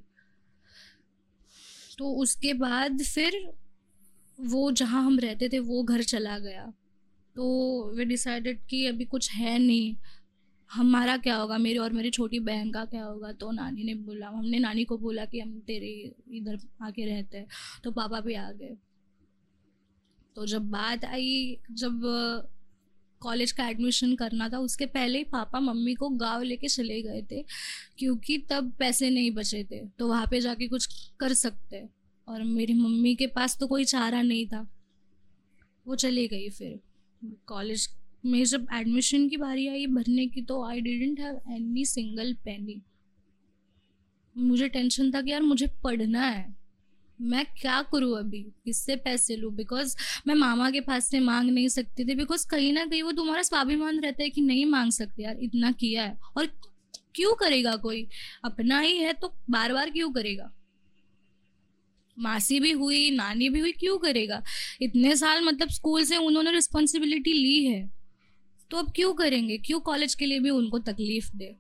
तो उसके बाद फिर वो जहाँ हम रहते थे वो घर चला गया. तो वे डिसाइडेड कि अभी कुछ है नहीं, हमारा क्या होगा, मेरी और मेरी छोटी बहन का क्या होगा. तो हमने नानी को बोला कि हम तेरे इधर आके रहते हैं. तो पापा भी आ गए. तो जब बात आई, जब कॉलेज का एडमिशन करना था उसके पहले ही पापा मम्मी को गांव लेके चले गए थे क्योंकि तब पैसे नहीं बचे थे तो वहाँ पे जाके कुछ कर सकते. और मेरी मम्मी के पास तो कोई चारा नहीं था, वो चली गई. फिर कॉलेज में जब एडमिशन की बारी आई भरने की तो I didn't have any single penny. मुझे टेंशन था कि यार मुझे पढ़ना है, मैं क्या करूँ अभी, किससे पैसे लूँ. बिकॉज मैं मामा के पास से मांग नहीं सकती थी, बिकॉज कहीं ना कहीं वो तुम्हारा स्वाभिमान रहता है कि नहीं मांग सकते यार, इतना किया है. और क्यों करेगा, कोई अपना ही है तो बार बार क्यों करेगा. मासी भी हुई, नानी भी हुई, क्यों करेगा. इतने साल मतलब स्कूल से उन्होंने रिस्पॉन्सिबिलिटी ली है तो अब क्यों करेंगे, क्यों कॉलेज के लिए भी उनको तकलीफ दे.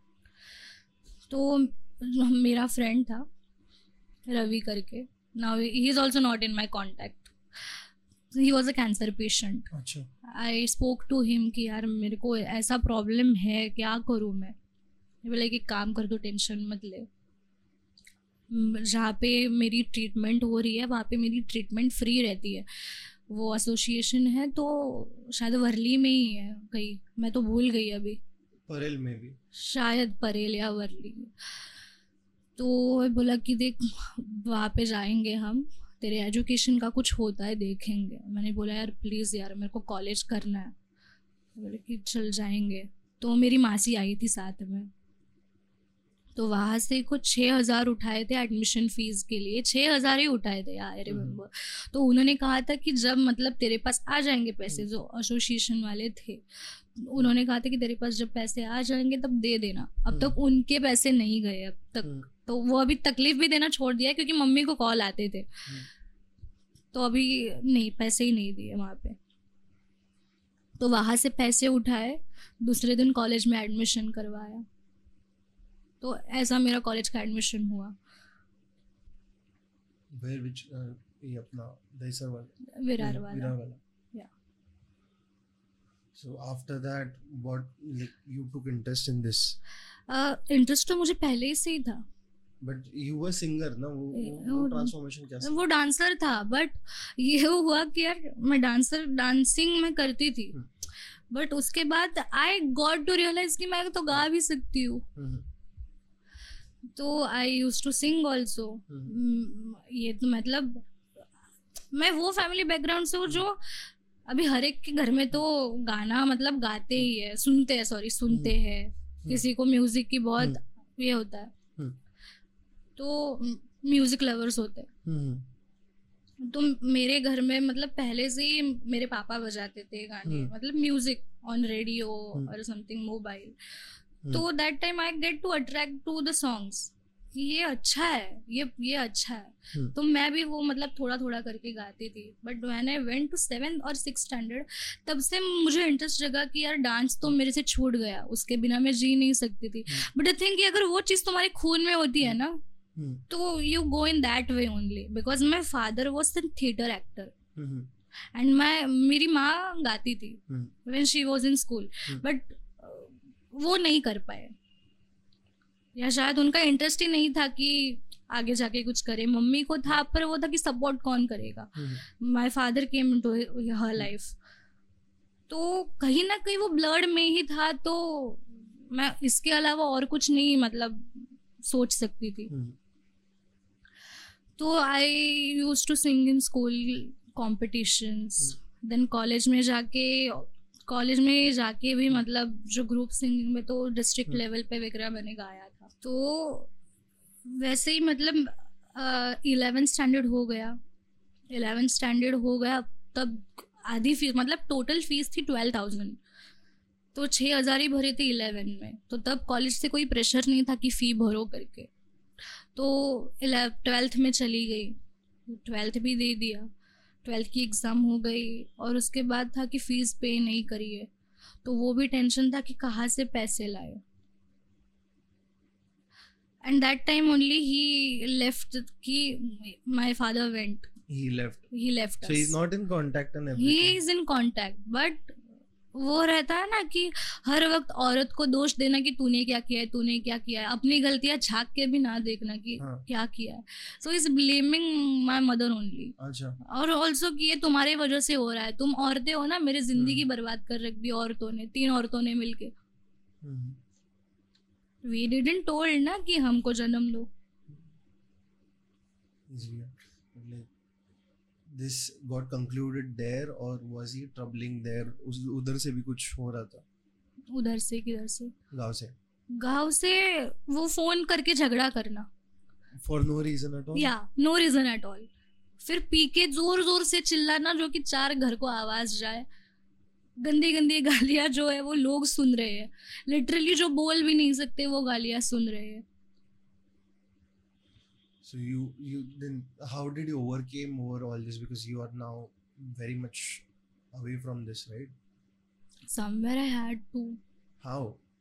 तो मेरा फ्रेंड था रवि करके, now he is also not in my contact. He was a cancer patient. I spoke to him कि यार मेरे को ऐसा प्रॉब्लम है, क्या करूँ मैं. बोले कि काम कर, दो टेंशन मत ले, जहाँ पे मेरी ट्रीटमेंट हो रही है वहाँ पे मेरी ट्रीटमेंट फ्री रहती है. वो एसोसिएशन है तो शायद वर्ली में ही है कहीं, मैं तो भूल गई अभी, परेल में भी शायद, परेल या वर्ली. तो बोला कि देख वहाँ पे जाएंगे हम, तेरे एजुकेशन का कुछ होता है देखेंगे. मैंने बोला यार प्लीज़ यार मेरे को कॉलेज करना है. बोले कि चल जाएंगे. तो मेरी मासी आई थी साथ में, तो वहाँ से कुछ 6,000 उठाए थे एडमिशन फीस के लिए, 6,000 ही उठाए थे, आई रिमेम्बर। तो उन्होंने कहा था कि जब मतलब तेरे पास आ जाएंगे पैसे, जो एसोसिएशन वाले थे, उन्होंने कहा था कि तेरे पास जब पैसे आ जाएंगे तब दे देना। अब तक उनके पैसे नहीं गए अब तक, तो वो अभी तकलीफ भी देना छोड़ दिया है, क्योंकि मम्मी को कॉल आते थे, तो अभी नहीं, पैसे ही नहीं दिए वहाँ पे। तो वहाँ से पैसे उठाए, दूसरे दिन कॉलेज में एडमिशन करवाया, तो ऐसा मेरा कॉलेज का एडमिशन हुआ। ये अपना दहीसर वाला, विरार वाला। विरार वाला। Yeah. So after that, what like you took interest in this? Interest तो मुझे पहले ही से ही था, But you were singer ना, वो ट्रांसफॉर्मेशन कैसे? वो डांसर था, बट ये हुआ कि यार मैं डांसिंग में करती थी, बट उसके बाद आई गॉट टू रियलाइज कि मैं तो गा भी सकती हूँ। तो I use to sing also. ये तो मतलब मैं वो फैमिली बैकग्राउंड से हूँ जो अभी हर एक के घर में तो गाना मतलब गाते ही है, सुनते हैं। किसी को म्यूजिक की बहुत ये होता है, तो म्यूजिक लवर्स होते हैं। तो मेरे घर में मतलब पहले से ही मेरे पापा बजाते थे गाने, मतलब म्यूजिक ऑन रेडियो और समथिंग मोबाइल। तो that time I get to attract to the songs, ये अच्छा है, ये अच्छा है। तो मैं भी वो मतलब थोड़ा थोड़ा करके गाती थी। But when I went to 7th और 6th स्टैंडर्ड, तब से मुझे इंटरेस्ट जगा कि यार डांस तो मेरे से छूट गया, उसके बिना मैं जी नहीं सकती थी। बट आई थिंक अगर वो चीज़ तुम्हारे खून में होती है ना, तो you go in that way only. Because my father was an theatre actor and मेरी माँ गाती थी when she was in school, but वो नहीं कर पाए, या शायद उनका इंटरेस्ट ही नहीं था कि आगे जाके कुछ करे। मम्मी को था, पर वो था कि सपोर्ट कौन करेगा। My father came into her life, तो कहीं ना कहीं वो ब्लड में ही था। तो मैं इसके अलावा और कुछ नहीं मतलब सोच सकती थी। तो I used to sing in school competitions. Then college में जाके भी मतलब जो ग्रुप सिंगिंग में तो डिस्ट्रिक्ट लेवल पे वगैरह मैंने गाया था। तो वैसे ही मतलब 11th स्टैंडर्ड हो गया, तब आधी फीस मतलब टोटल फीस थी 12,000, तो 6,000 ही भरे थे 11 में। तो तब कॉलेज से कोई प्रेशर नहीं था कि फ़ी भरो करके। तो 12th में चली गई, 12th भी दे दिया, 12th की एग्ज़ाम हो गई। और उसके बाद था कि फ़ीस पे नहीं करी है, तो वो भी टेंशन था कि कहाँ से पैसे लाए। एंड दैट टाइम ओनली ही लेफ्ट कि my father went, he left So us. he's not in contact and everything. He is in contact, but वो रहता है ना कि हर वक्त औरत को दोष देना कि तूने क्या किया है, अपनी गलतियां झांक के भी ना देखना कि क्या किया है। So is blaming my mother only. अच्छा। और ऑल्सो कि ये तुम्हारे वजह से हो रहा है, तुम औरतें हो ना, मेरी जिंदगी बर्बाद कर रख दी औरतों ने, 3 औरतों ने मिलके। वी डिडंट टोल्ड ना कि हमको जन्म दो। This got concluded there or was he troubling there? उधर से भी कुछ हो रहा था? उधर से किधर से? गाँव से वो फोन करके झगड़ा करना for no reason at all? no reason at all। फिर पी के जोर जोर से चिल्लाना जो कि 4 घर को आवाज जाए, गंदी गंदी गालियां जो है वो लोग सुन रहे हैं, लिटरली जो बोल भी नहीं सकते वो गालियां सुन रहे हैं। So you then how did you overcame over all this, because you are now very much away from this, right? Somewhere I had to. How?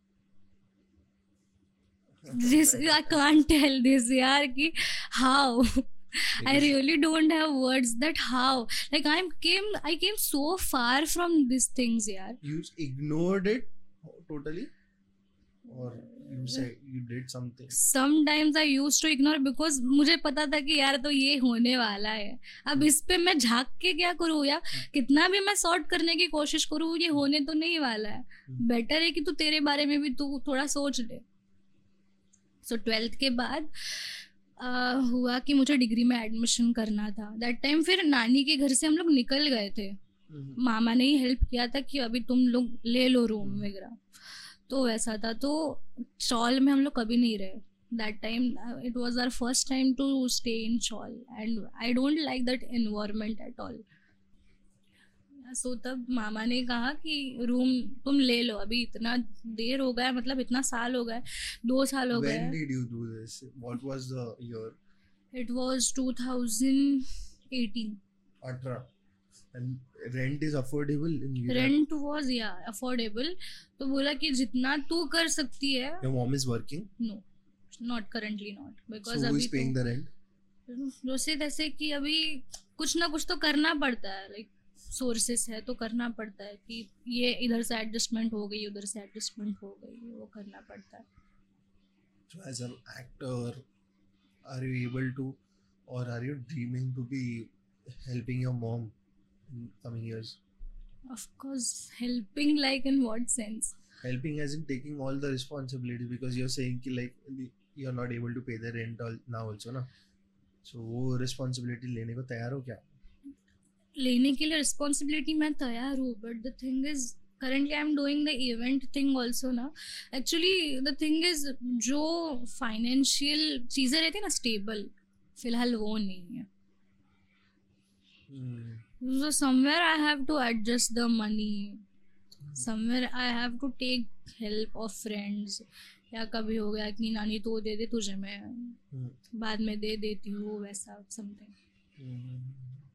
This I can't tell this yaar ki how. I really don't have words that how. Like I came so far from these things yaar. You ignored it totally, or you say you did something? Sometimes I used to ignore because मुझे पता था कि यार तो ये होने वाला है, अब इस पे मैं झांक के क्या करूँ, या कितना भी मैं सॉर्ट करने की कोशिश करूँ, ये होने तो नहीं वाला है। बेटर है कि तू तेरे बारे में भी तू थोड़ा सोच ले। सो 12th के बाद हुआ कि मुझे डिग्री में एडमिशन करना था। दैट टाइम फिर नानी के घर से हम लोग निकल गए थे, मामा ने ही हेल्प किया था कि अभी तुम लोग ले लो रूम वगैरह, तो वैसा था। तो स्टॉल में हम लोग कभी नहीं रहे, that time it was our first time to stay in Chawl, and I don't like that environment at all. सो तब मामा ने कहा कि रूम तुम ले लो, अभी इतना देर हो गया है, मतलब इतना साल हो गया है, 2 साल हो गए When हैं. did you do this? What was the year? It was 2018. 18. And rent is affordable in Gujarat? Rent was affordable. तो बोला कि जितना तू कर सकती है. Your mom is working? No, not currently not, because So who is अभी paying the rent? जैसे तैसे कि अभी कुछ ना कुछ तो करना पड़ता है, लाइक सोर्सेस है तो करना पड़ता है कि ये इधर से एडजस्टमेंट हो गई, उधर से एडजस्टमेंट हो गई, वो करना पड़ता है. So as an actor, are you able to, or are you dreaming to be helping your mom in coming years? Of course, helping like in what sense? Helping as in taking all the responsibility, because you're saying कि like you're not able to pay the rent now also ना. So वो responsibility लेने को तैयार हो क्या? लेने के लिए रिस्पॉन्सिबिलिटी मैं तैयार हूँ, but the thing is currently I'm doing the event thing also ना. Actually the thing is जो financial चीज़ें रहती है ना stable, फिलहाल वो नहीं है. So somewhere I have to adjust the money, somewhere I have to take help of friends. या कभी हो गया कि नानी तो दे दे तुझे, मैं बाद में दे देती हूँ, वैसा something.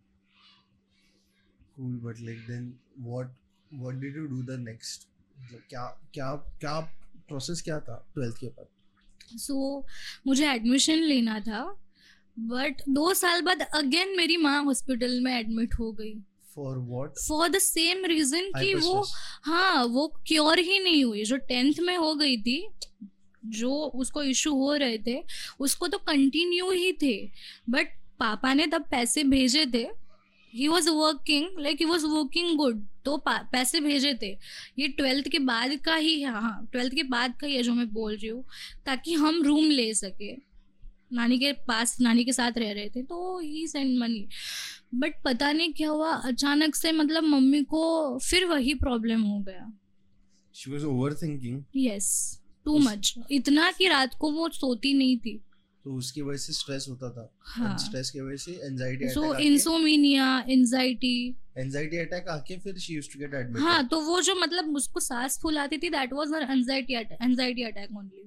Cool, but like then what did you do the next? मतलब क्या प्रोसेस क्या था 12th के बाद? So मुझे एडमिशन लेना था, बट 2 साल बाद अगेन मेरी माँ हॉस्पिटल में एडमिट हो गई. For what? For the same reason कि वो Hyperstress. वो क्योर ही नहीं हुई. जो 10th में हो गई थी, जो उसको इशू हो रहे थे उसको तो कंटिन्यू ही थे, बट पापा ने तब पैसे भेजे थे. ही वॉज वर्किंग गुड, तो पैसे भेजे थे. ये 12th के बाद का ही है, हाँ 12th के बाद का ही है जो मैं बोल रही हूँ, ताकि हम रूम ले सके. नानी के पास, नानी के साथ रह रहे थे, तो ही सेंड मनी. बट पता नहीं क्या हुआ, अचानक से मतलब मम्मी को फिर वही प्रॉब्लम हो गया. She was overthinking. Yes, too much, इतना कि रात को वो सोती नहीं थी. तो उसकी वजह से स्ट्रेस होता था. हाँ. स्ट्रेस की वजह से anxiety so attack insomnia, anxiety attack आके फिर she used to get admitted. हाँ, तो वो जो मतलब उसको सांस फूलाती थी, that was her anxiety attack only.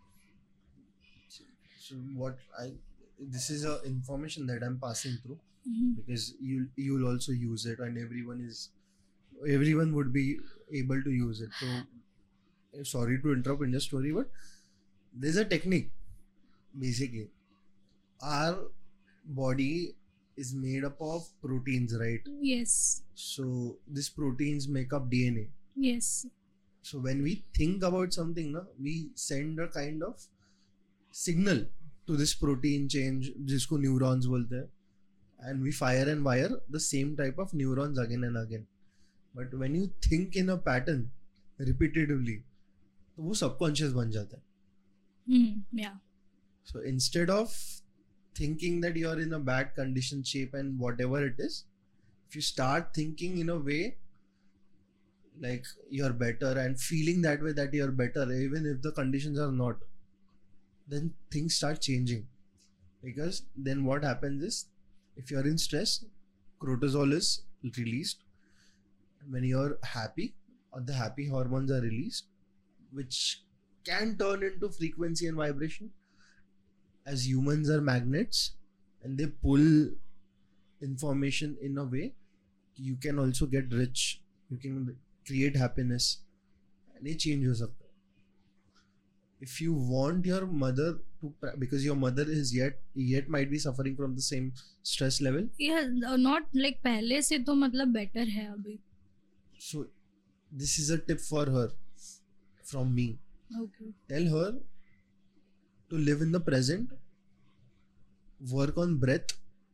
So this is a information that I'm passing through, because you'll also use it, and everyone would be able to use it. So sorry to interrupt in the story, but there's a technique. Basically, our body is made up of proteins, right? Yes. So these proteins make up DNA. Yes. So when we think about something, we send a kind of signal to this protein change, जिसको neurons बोलते हैं, and we fire and wire the same type of neurons again and again. But when you think in a pattern repetitively, तो वो subconscious बन जाता है. Yeah. So instead of thinking that you're in a bad condition, shape, and whatever it is, if you start thinking in a way like you're better and feeling that way, that you're better even if the conditions are not, then things start changing. Because then what happens is, if you're in stress, cortisol is released. When you're happy, the happy hormones are released, which can turn into frequency and vibration. As humans are magnets, and they pull information in a way, you can also get rich, you can create happiness, and ये change हो सकता है. If you want your mother to, because your mother is yet might be suffering from the same stress level. Yeah, not like पहले से तो मतलब better है अभी. So this is a tip for her from me. Okay. Tell her to live in the present, work on breath,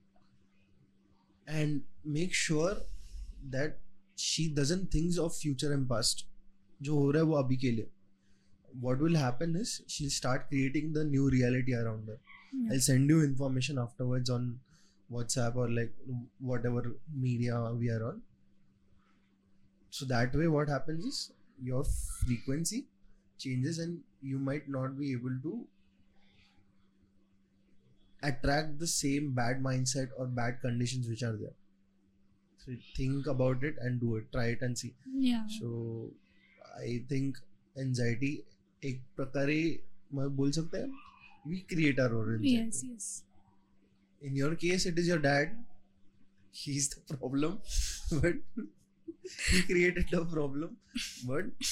and make sure that she doesn't think of future and past. जो हो रहा है वो अभी के लिए. What will happen is she'll start creating the new reality around her. Yeah. I'll send you information afterwards on WhatsApp or like whatever media we are on. So that way what happens is your frequency changes, and you might not be able to attract the same bad mindset or bad conditions which are there. So think about it and do it. Try it and see. Yeah. So I think anxiety एक प्रकारे मैं बोल सकते हैं we create our own anxiety. Yes, yes. In your case it is your dad. He's the problem. But he created the problem. But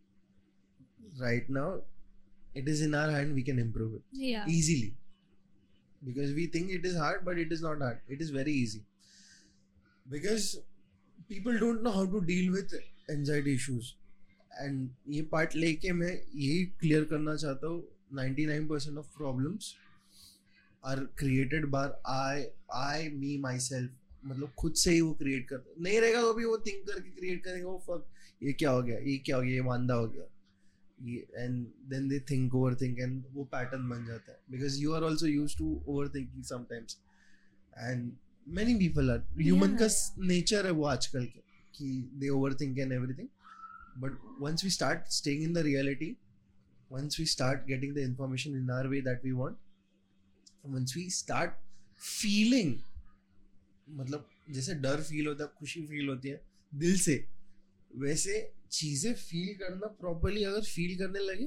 right now it is in our hand. We can improve it. Yeah. Easily. Because we think it is hard, but it is not hard. It is very easy. Because people don't know how to deal with anxiety issues. And ये part लेके मैं यही clear करना चाहता हूँ 99% of problems are created by I, me, myself. मतलब खुद से ही वो create करता है. नहीं रहेगा तो भी वो think करके create करेगा. वो fuck ये क्या हो गया, ये वांदा हो गया. And then they overthink and वो pattern बन जाता है. Because you are also used to overthinking sometimes. And many people are. Human का nature है वो आजकल के कि they overthink and everything. But once we start staying in the reality, once we start getting the information in our way that we want, once we start feeling, मतलब जैसे डर feel होता है, खुशी फील होती है दिल से, वैसे चीजें फील करना प्रॉपर्ली अगर फील करने लगे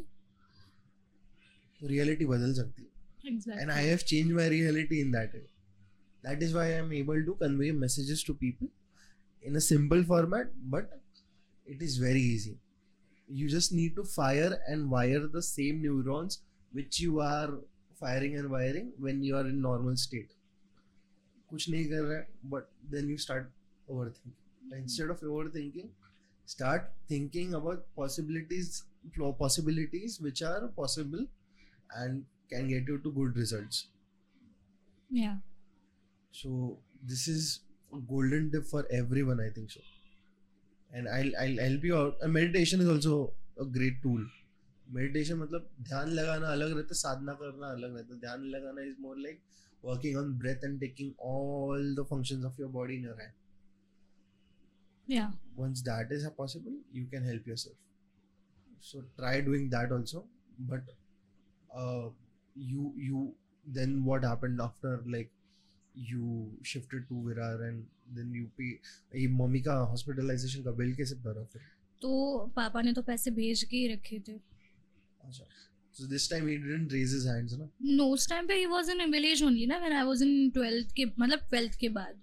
तो रियलिटी बदल सकती है. Exactly. And I have changed my reality in that way. That is why I am able to convey messages to people in a simple format, but it is very easy. You just need to fire and wire the same neurons which you are firing and wiring when you are in normal state. कुछ नहीं कर रहा है, but then you start overthinking. Instead of overthinking, start thinking about possibilities which are possible and can get you to good results. Yeah. So this is a golden tip for everyone, I think so. And I'll help you out. And meditation is also a great tool. Meditation मतलब ध्यान लगाना अलग रहता है, साधना करना अलग रहता है. ध्यान लगाना is more like working on breath and taking all the functions of your body in your hand. Yeah. Once that is possible, you can help yourself. So try doing that also. But you then what happened after, like you shifted to Virar and then you pay mummy का hospitalization का bill कैसे भरा फिर? तो पापा ने तो पैसे भेज के ही रखे थे. अच्छा. So this time he didn't raise his hands, ना? No, उस time पे he was in a village only ना, when I was in 12th के मतलब 12th के बाद.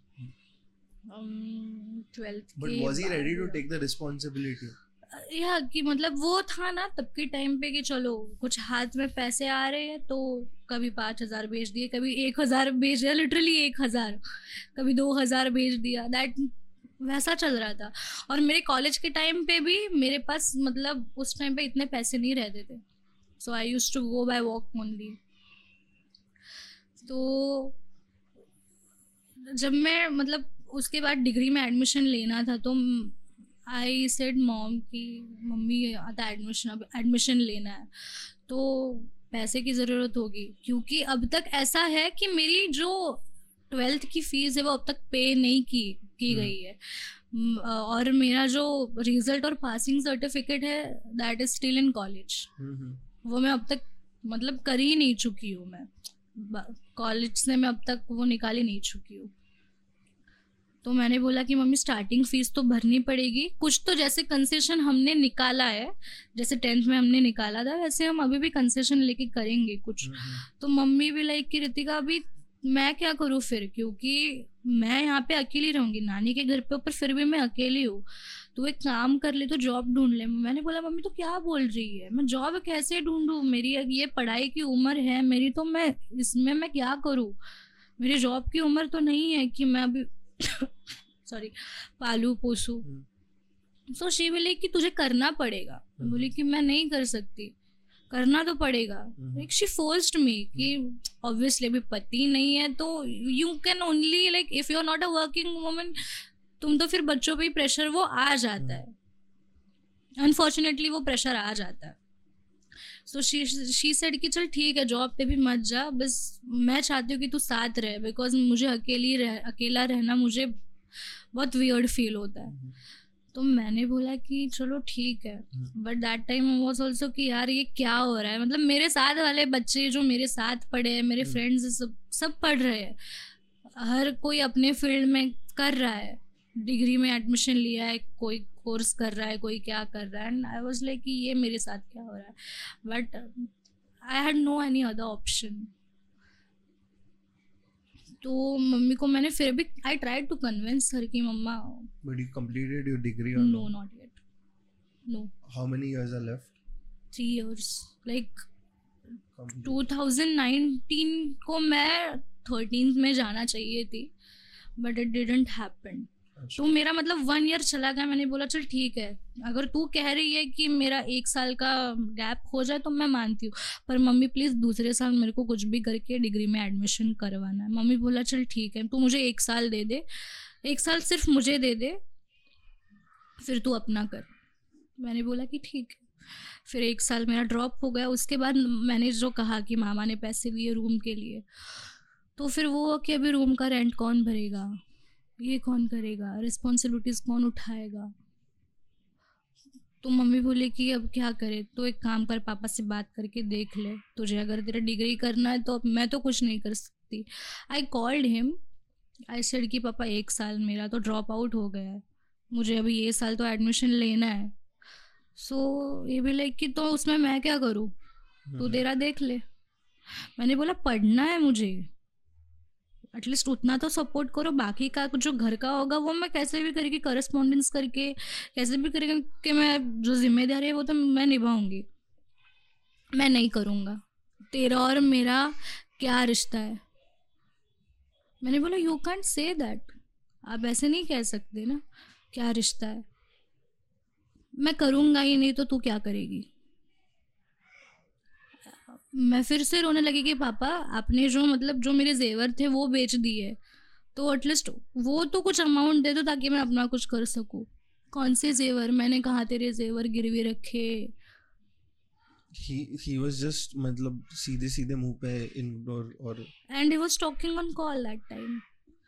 12th But के was he बाद, ready to take the responsibility? या कि मतलब वो था ना तब के टाइम पे कि चलो कुछ हाथ में पैसे आ रहे हैं तो कभी 5,000 भेज दिए, कभी 1,000 भेज दिया, लिटरली 1,000, कभी 2,000 भेज दिया. दैट वैसा चल रहा था. और मेरे कॉलेज के टाइम पे भी मेरे पास मतलब उस टाइम पे इतने पैसे नहीं रहते थे. So I used to go by walk only. तो जब मैं मतलब उसके बाद डिग्री में एडमिशन लेना था तो आई सेड मॉम कि मम्मी आता एडमिशन लेना है तो पैसे की ज़रूरत होगी, क्योंकि अब तक ऐसा है कि मेरी जो 12th की फ़ीस है वो अब तक पे नहीं की गई है. और मेरा जो रिजल्ट और पासिंग सर्टिफिकेट है that is still in college. वो मैं अब तक मतलब कर ही नहीं चुकी हूँ. मैं कॉलेज से मैं अब तक वो निकाल ही नहीं चुकी हूँ. तो मैंने बोला कि मम्मी स्टार्टिंग फीस तो भरनी पड़ेगी, कुछ तो जैसे कंसेशन हमने निकाला है, जैसे 10th में हमने निकाला था वैसे हम अभी भी कंसेशन लेके करेंगे कुछ. तो मम्मी भी लाइक कि रितिका अभी मैं क्या करूँ फिर, क्योंकि मैं यहाँ पे अकेली रहूँगी नानी के घर पे, ऊपर फिर भी मैं अकेली हूँ. तो एक काम कर ले, तो जॉब ढूंढ ले. मैंने बोला मम्मी तो क्या बोल रही है, मैं जॉब कैसे ढूंढूँ, मेरी ये पढ़ाई की उम्र है मेरी, तो मैं इसमें मैं क्या करूँ, मेरी जॉब की उम्र तो नहीं है कि मैं अभी सॉरी पालू पोसू. सो शी बोली कि तुझे करना पड़ेगा. बोली कि मैं नहीं कर सकती, करना तो पड़ेगा. लाइक शी फोर्स्ड मी कि ऑब्वियसली अभी पति नहीं है तो you can only like if you are not a working woman, तुम तो फिर बच्चों पे ही प्रेशर वो आ जाता है. अनफॉर्चुनेटली वो प्रेशर आ जाता है. सो शी सेड कि चल ठीक है जॉब पे भी मत जा, बस मैं चाहती हूँ कि तू साथ रहे, बिकॉज मुझे अकेला रहना मुझे बहुत वियर्ड फील होता है. तो मैंने बोला कि चलो ठीक है, but that time was also कि यार ये क्या हो रहा है, मतलब मेरे साथ वाले बच्चे जो मेरे साथ पढ़े हैं, मेरे फ्रेंड्स सब पढ़ रहे हैं, हर कोई अपने फील्ड में कर रहा है, डिग्री में एडमिशन लिया है, कोई कोर्स कर रहा है, कोई क्या कर रहा है, एंड आई वाज लाइक कि ये मेरे साथ क्या हो रहा है, but I had no any other option. तो मम्मी को मैंने फिर भी I tried to convince her कि mamma. But you completed your degree or No, not yet. No. How many years are left? 3 years. Like Complete. 2019 को मैं 13th में जाना चाहिए थी, बट इट डिडंट हैपन. तो मेरा मतलब 1 year चला गया. मैंने बोला चल ठीक है, अगर तू कह रही है कि मेरा 1 साल का गैप हो जाए तो मैं मानती हूँ, पर मम्मी प्लीज़ दूसरे साल मेरे को कुछ भी करके डिग्री में एडमिशन करवाना है. मम्मी बोला चल ठीक है, तू मुझे 1 साल दे दे, 1 साल सिर्फ मुझे दे दे, फिर तू अपना कर. मैंने बोला कि ठीक है. फिर 1 साल मेरा ड्रॉप हो गया. उसके बाद मैंने जो कहा कि मामा ने पैसे दिए रूम के लिए, तो फिर वो कि अभी रूम का रेंट कौन भरेगा, ये कौन करेगा, रिस्पॉन्सिबिलिटीज़ कौन उठाएगा. तो मम्मी बोले कि अब क्या करे, तो एक काम कर, पापा से बात करके देख ले, तुझे अगर तेरा डिग्री करना है तो अब मैं तो कुछ नहीं कर सकती. I called him, I said कि पापा 1 साल मेरा तो ड्रॉप आउट हो गया है, मुझे अभी ये साल तो एडमिशन लेना है. सो ये भी लाइक कि तो उसमें मैं क्या करूँ, तू तेरा देख ले. मैंने बोला पढ़ना है मुझे, एटलीस्ट उतना तो सपोर्ट करो, बाकी का जो घर का होगा वो मैं कैसे भी करके करस्पॉन्डेंस करके कैसे भी करके मैं जो जिम्मेदारी है वो तो मैं निभाऊंगी, मैं नहीं करूँगा. तेरा और मेरा क्या रिश्ता है. मैंने बोला यू कैंट से दैट, आप ऐसे नहीं कह सकते ना, क्या रिश्ता है, मैं करूँगा ही नहीं तो तू क्या करेगी. मैं फिर से रोने लगी कि पापा आपने जो मतलब जो मेरे जेवर थे वो बेच दिए, तो एटलीस्ट वो तो कुछ अमाउंट दे दो ताकि मैं अपना कुछ कर सकूँ. कौन से जेवर, मैंने कहा तेरे जेवर गिरवी रखे. He was just मतलब सीधे सीधे मुंह पे इग्नोर और and he was talking on call that time.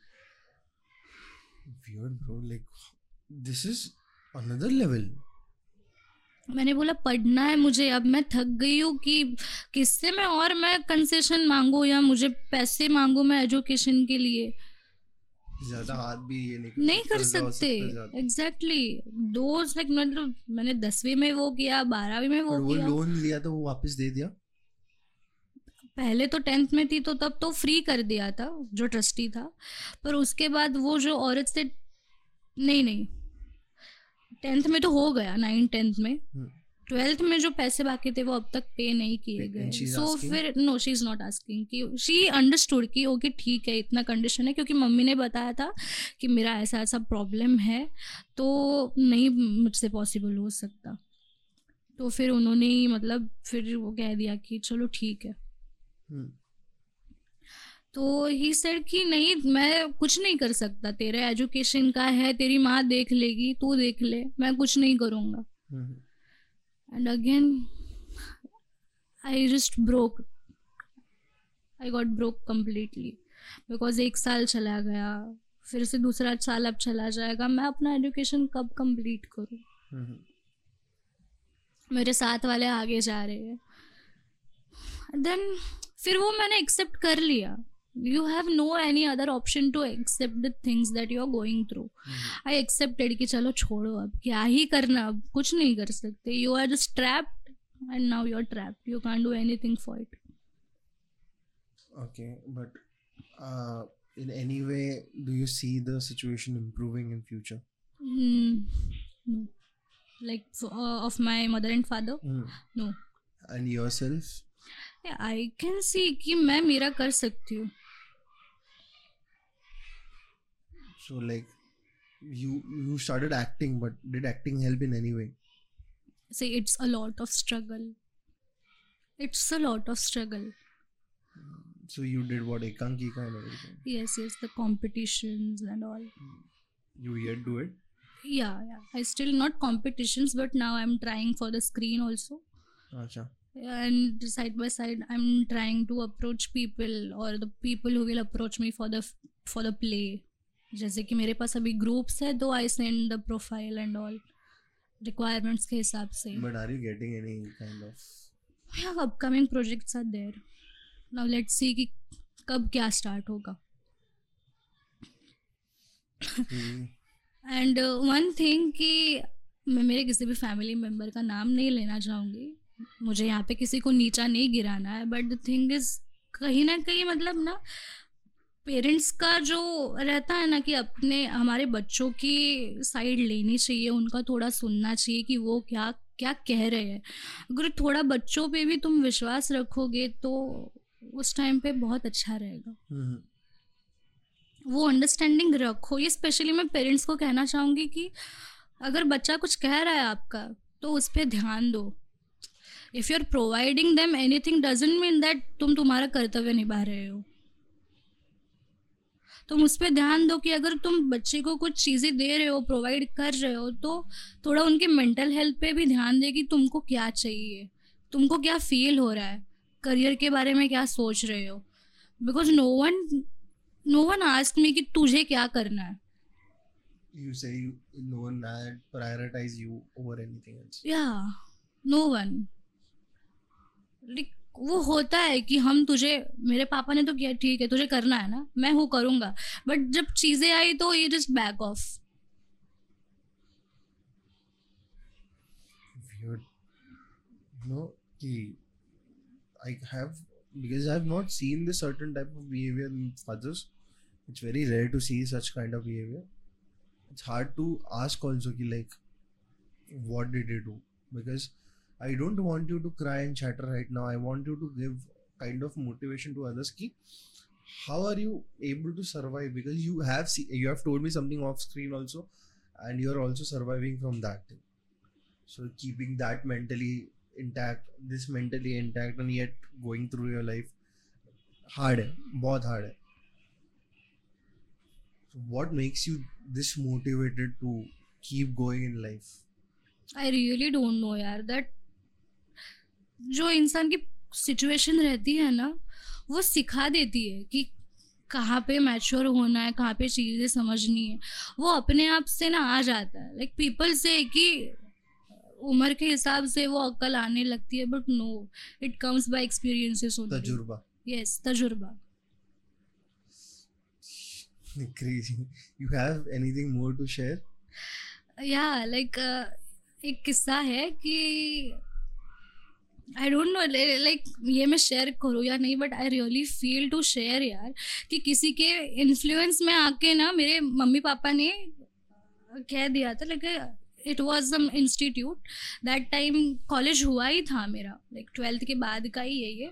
weird bro, like this is another level. मैंने बोला पढ़ना है मुझे, अब मैं थक गई हूँ कि किससे मैं कंसेशन मांगू या मुझे पैसे मांगू मैं एजुकेशन के लिए. ज्यादा हाथ भी ये नहीं कर सकते. एग्जैक्टली. दोस्त लाइक मतलब मैंने 10वीं में वो किया, 12वीं में वो वो किया. लोन लिया तो वो वापस दे दिया. पहले तो 10th में थी तो तब तो फ्री कर दिया था जो ट्रस्टी था, पर उसके बाद वो जो औरत से नहीं 10th में तो हो गया, 9-10th में. 12th में जो पैसे बाकी थे वो अब तक पे नहीं किए गए. सो फिर no, she is not asking कि शी अंडरस्टूड कि ओके ठीक है इतना कंडीशन है, क्योंकि मम्मी ने बताया था कि मेरा ऐसा ऐसा प्रॉब्लम है तो नहीं मुझसे पॉसिबल हो सकता. तो फिर उन्होंने ही मतलब फिर वो कह दिया कि चलो ठीक है. तो ही सेड कि नहीं मैं कुछ नहीं कर सकता, तेरा एजुकेशन का है, तेरी माँ देख लेगी, तू देख ले, मैं कुछ नहीं करूँगा. And again I just broke, I got broke completely, because 1 साल चला गया, फिर से दूसरा साल अब चला जाएगा, मैं अपना एजुकेशन कब कंप्लीट करूँ. मेरे साथ वाले आगे जा रहे हैं. देन फिर वो मैंने एक्सेप्ट कर लिया. You have no any other option to accept the things that you are going through. I accepted कि चलो छोड़ो, अब क्या ही करना, अब कुछ नहीं कर सकते. You are just trapped and now you are trapped. You can't do anything for it. Okay, but in any way do you see the situation improving in future? No. Like of my mother and father? No. And yourself? Yeah, I can see कि मैं मेरा कर सकती हूँ. So like you started acting, but did acting help in any way? See, it's a lot of struggle. It's a lot of struggle. So you did what, Ekankika and everything? Yes, the competitions and all. You yet do it? Yeah. I still not competitions, but now I'm trying for the screen also. Acha. And side by side, I'm trying to approach people, or the people who will approach me for the play. जैसे कि मेरे पास अभी groups है तो I send the profile and all requirements के हिसाब से. But are you getting any kind of? Yeah, upcoming projects are there. Now let's see कि कब क्या स्टार्ट होगा. एंड वन थिंग कि मैं मेरे किसी भी फैमिली मेम्बर का नाम नहीं लेना चाहूँगी, मुझे यहाँ पे किसी को नीचा नहीं गिराना है, बट द थिंग इज कहीं ना कहीं मतलब ना पेरेंट्स का जो रहता है ना कि अपने हमारे बच्चों की साइड लेनी चाहिए, उनका थोड़ा सुनना चाहिए कि वो क्या क्या कह रहे हैं. अगर थोड़ा बच्चों पे भी तुम विश्वास रखोगे तो उस टाइम पे बहुत अच्छा रहेगा. वो अंडरस्टैंडिंग रखो. ये स्पेशली मैं पेरेंट्स को कहना चाहूँगी कि अगर बच्चा कुछ कह रहा है आपका तो उस पर ध्यान दो. If you are providing them anything doesn't mean that तुम तुम्हारा कर्तव्य निभा रहे हो. तुम उस पर ध्यान दो कि अगर तुम बच्चे को कुछ चीज़ें दे रहे हो, प्रोवाइड कर रहे हो, तो थोड़ा उनके मेंटल हेल्थ पे भी ध्यान दे कि तुमको क्या चाहिए, तुमको क्या फील हो रहा है, करियर के बारे में क्या सोच रहे हो. Because no one ask me कि तुझे क्या करना है. You say no one prioritize you over anything else. Yeah, no one. वो होता है कि हम तुझे, मेरे पापा ने तो किया, ठीक है तुझे करना है ना, मैं हूँ करूँगा, बट जब चीज़ें आई तो ये just back off. Weird. No, I have, because I have not seen this certain type of behavior in fathers. It's very rare to see such kind of behavior. It's hard to ask also ki like what did you do, because I don't want you to cry and chatter right now. I want you to give kind of motivation to others ki how are you able to survive, because you have told me something off screen also, and you're also surviving from that thing. So keeping that mentally intact, this mentally intact, and yet going through your life hard hai, bahut hard hai. So what makes you this motivated to keep going in life? I really don't know यार. that जो इंसान की situation रहती है ना, वो सिखा देती है कि कहाँ पे मैच्योर होना है, कहाँ पे चीज़ें समझनी है. वो अपने आप से ना आ जाता है. लाइक पीपल से कि उम्र के हिसाब से वो अक्ल आने लगती है, but no, it comes by experiences. तजुर्बा. यस, तजुर्बा. Crazy. You have anything more to share? Yeah, like एक किस्सा है कि आई डोंट नो लाइक ये मैं शेयर करूँ या नहीं, but I really feel to share यार. कि किसी के इन्फ्लुएंस में आके ना मेरे मम्मी पापा ने कह दिया था. Like it was some institute. That time college हुआ ही था मेरा, लाइक 12th के बाद का ही है ये,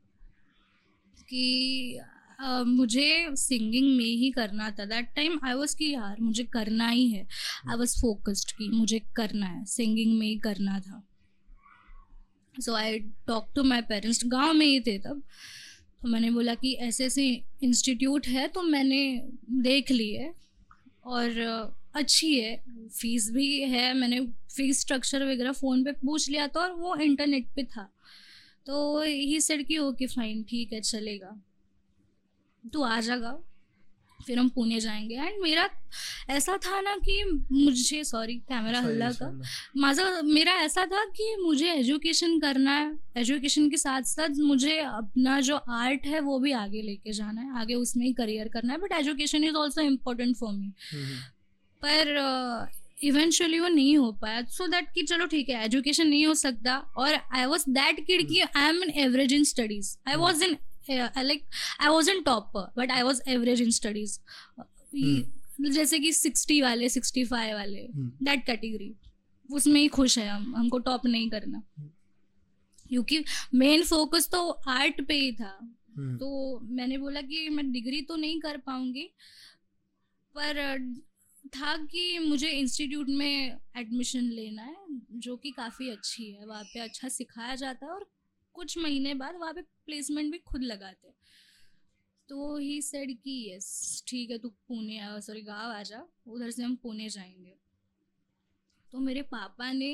कि मुझे सिंगिंग में ही करना था. दैट टाइम आई वॉज कि यार मुझे करना ही है. आई वॉज फोकस्ड कि मुझे करना है, सिंगिंग में ही करना था. So I talk to my parents, गाँव में ही थे तब. तो मैंने बोला कि ऐसे ऐसे इंस्टीट्यूट है, तो मैंने देख ली है और अच्छी है, फीस भी है. मैंने फीस स्ट्रक्चर वगैरह फ़ोन पे पूछ लिया था और वो इंटरनेट पे था. तो ही सेड कि ओके फाइन, ठीक है चलेगा, तू आ जाएगा, फिर हम पुणे जाएंगे. एंड मेरा ऐसा था ना कि मुझे, सॉरी कैमरा हल्ला का, मेरा ऐसा था कि मुझे एजुकेशन करना है, एजुकेशन के साथ साथ मुझे अपना जो आर्ट है वो भी आगे लेके जाना है, आगे उसमें ही करियर करना है. But education is also important for me. पर इवेंचुअली वो नहीं हो पाया. सो दैट कि चलो ठीक है, एजुकेशन नहीं हो सकता. और आई वॉज दैट किड कि I am an average in studies. I was in like I wasn't topper but I was average in studies. जैसे कि 60 वाले 65 वाले that category, उसमें ही खुश है हम. हमको टॉप नहीं करना, क्योंकि मेन फोकस तो आर्ट पे ही था. तो मैंने बोला कि मैं डिग्री तो नहीं कर पाऊंगी, पर था कि मुझे इंस्टीट्यूट में एडमिशन लेना है जो कि काफ़ी अच्छी है. वहाँ पे अच्छा सिखाया जाता है और कुछ महीने बाद वहाँ पे प्लेसमेंट भी खुद लगाते हैं. तो ही सेड कि यस ठीक है, तू पुणे गाँव आ जा, उधर से हम पुणे जाएंगे. तो मेरे पापा ने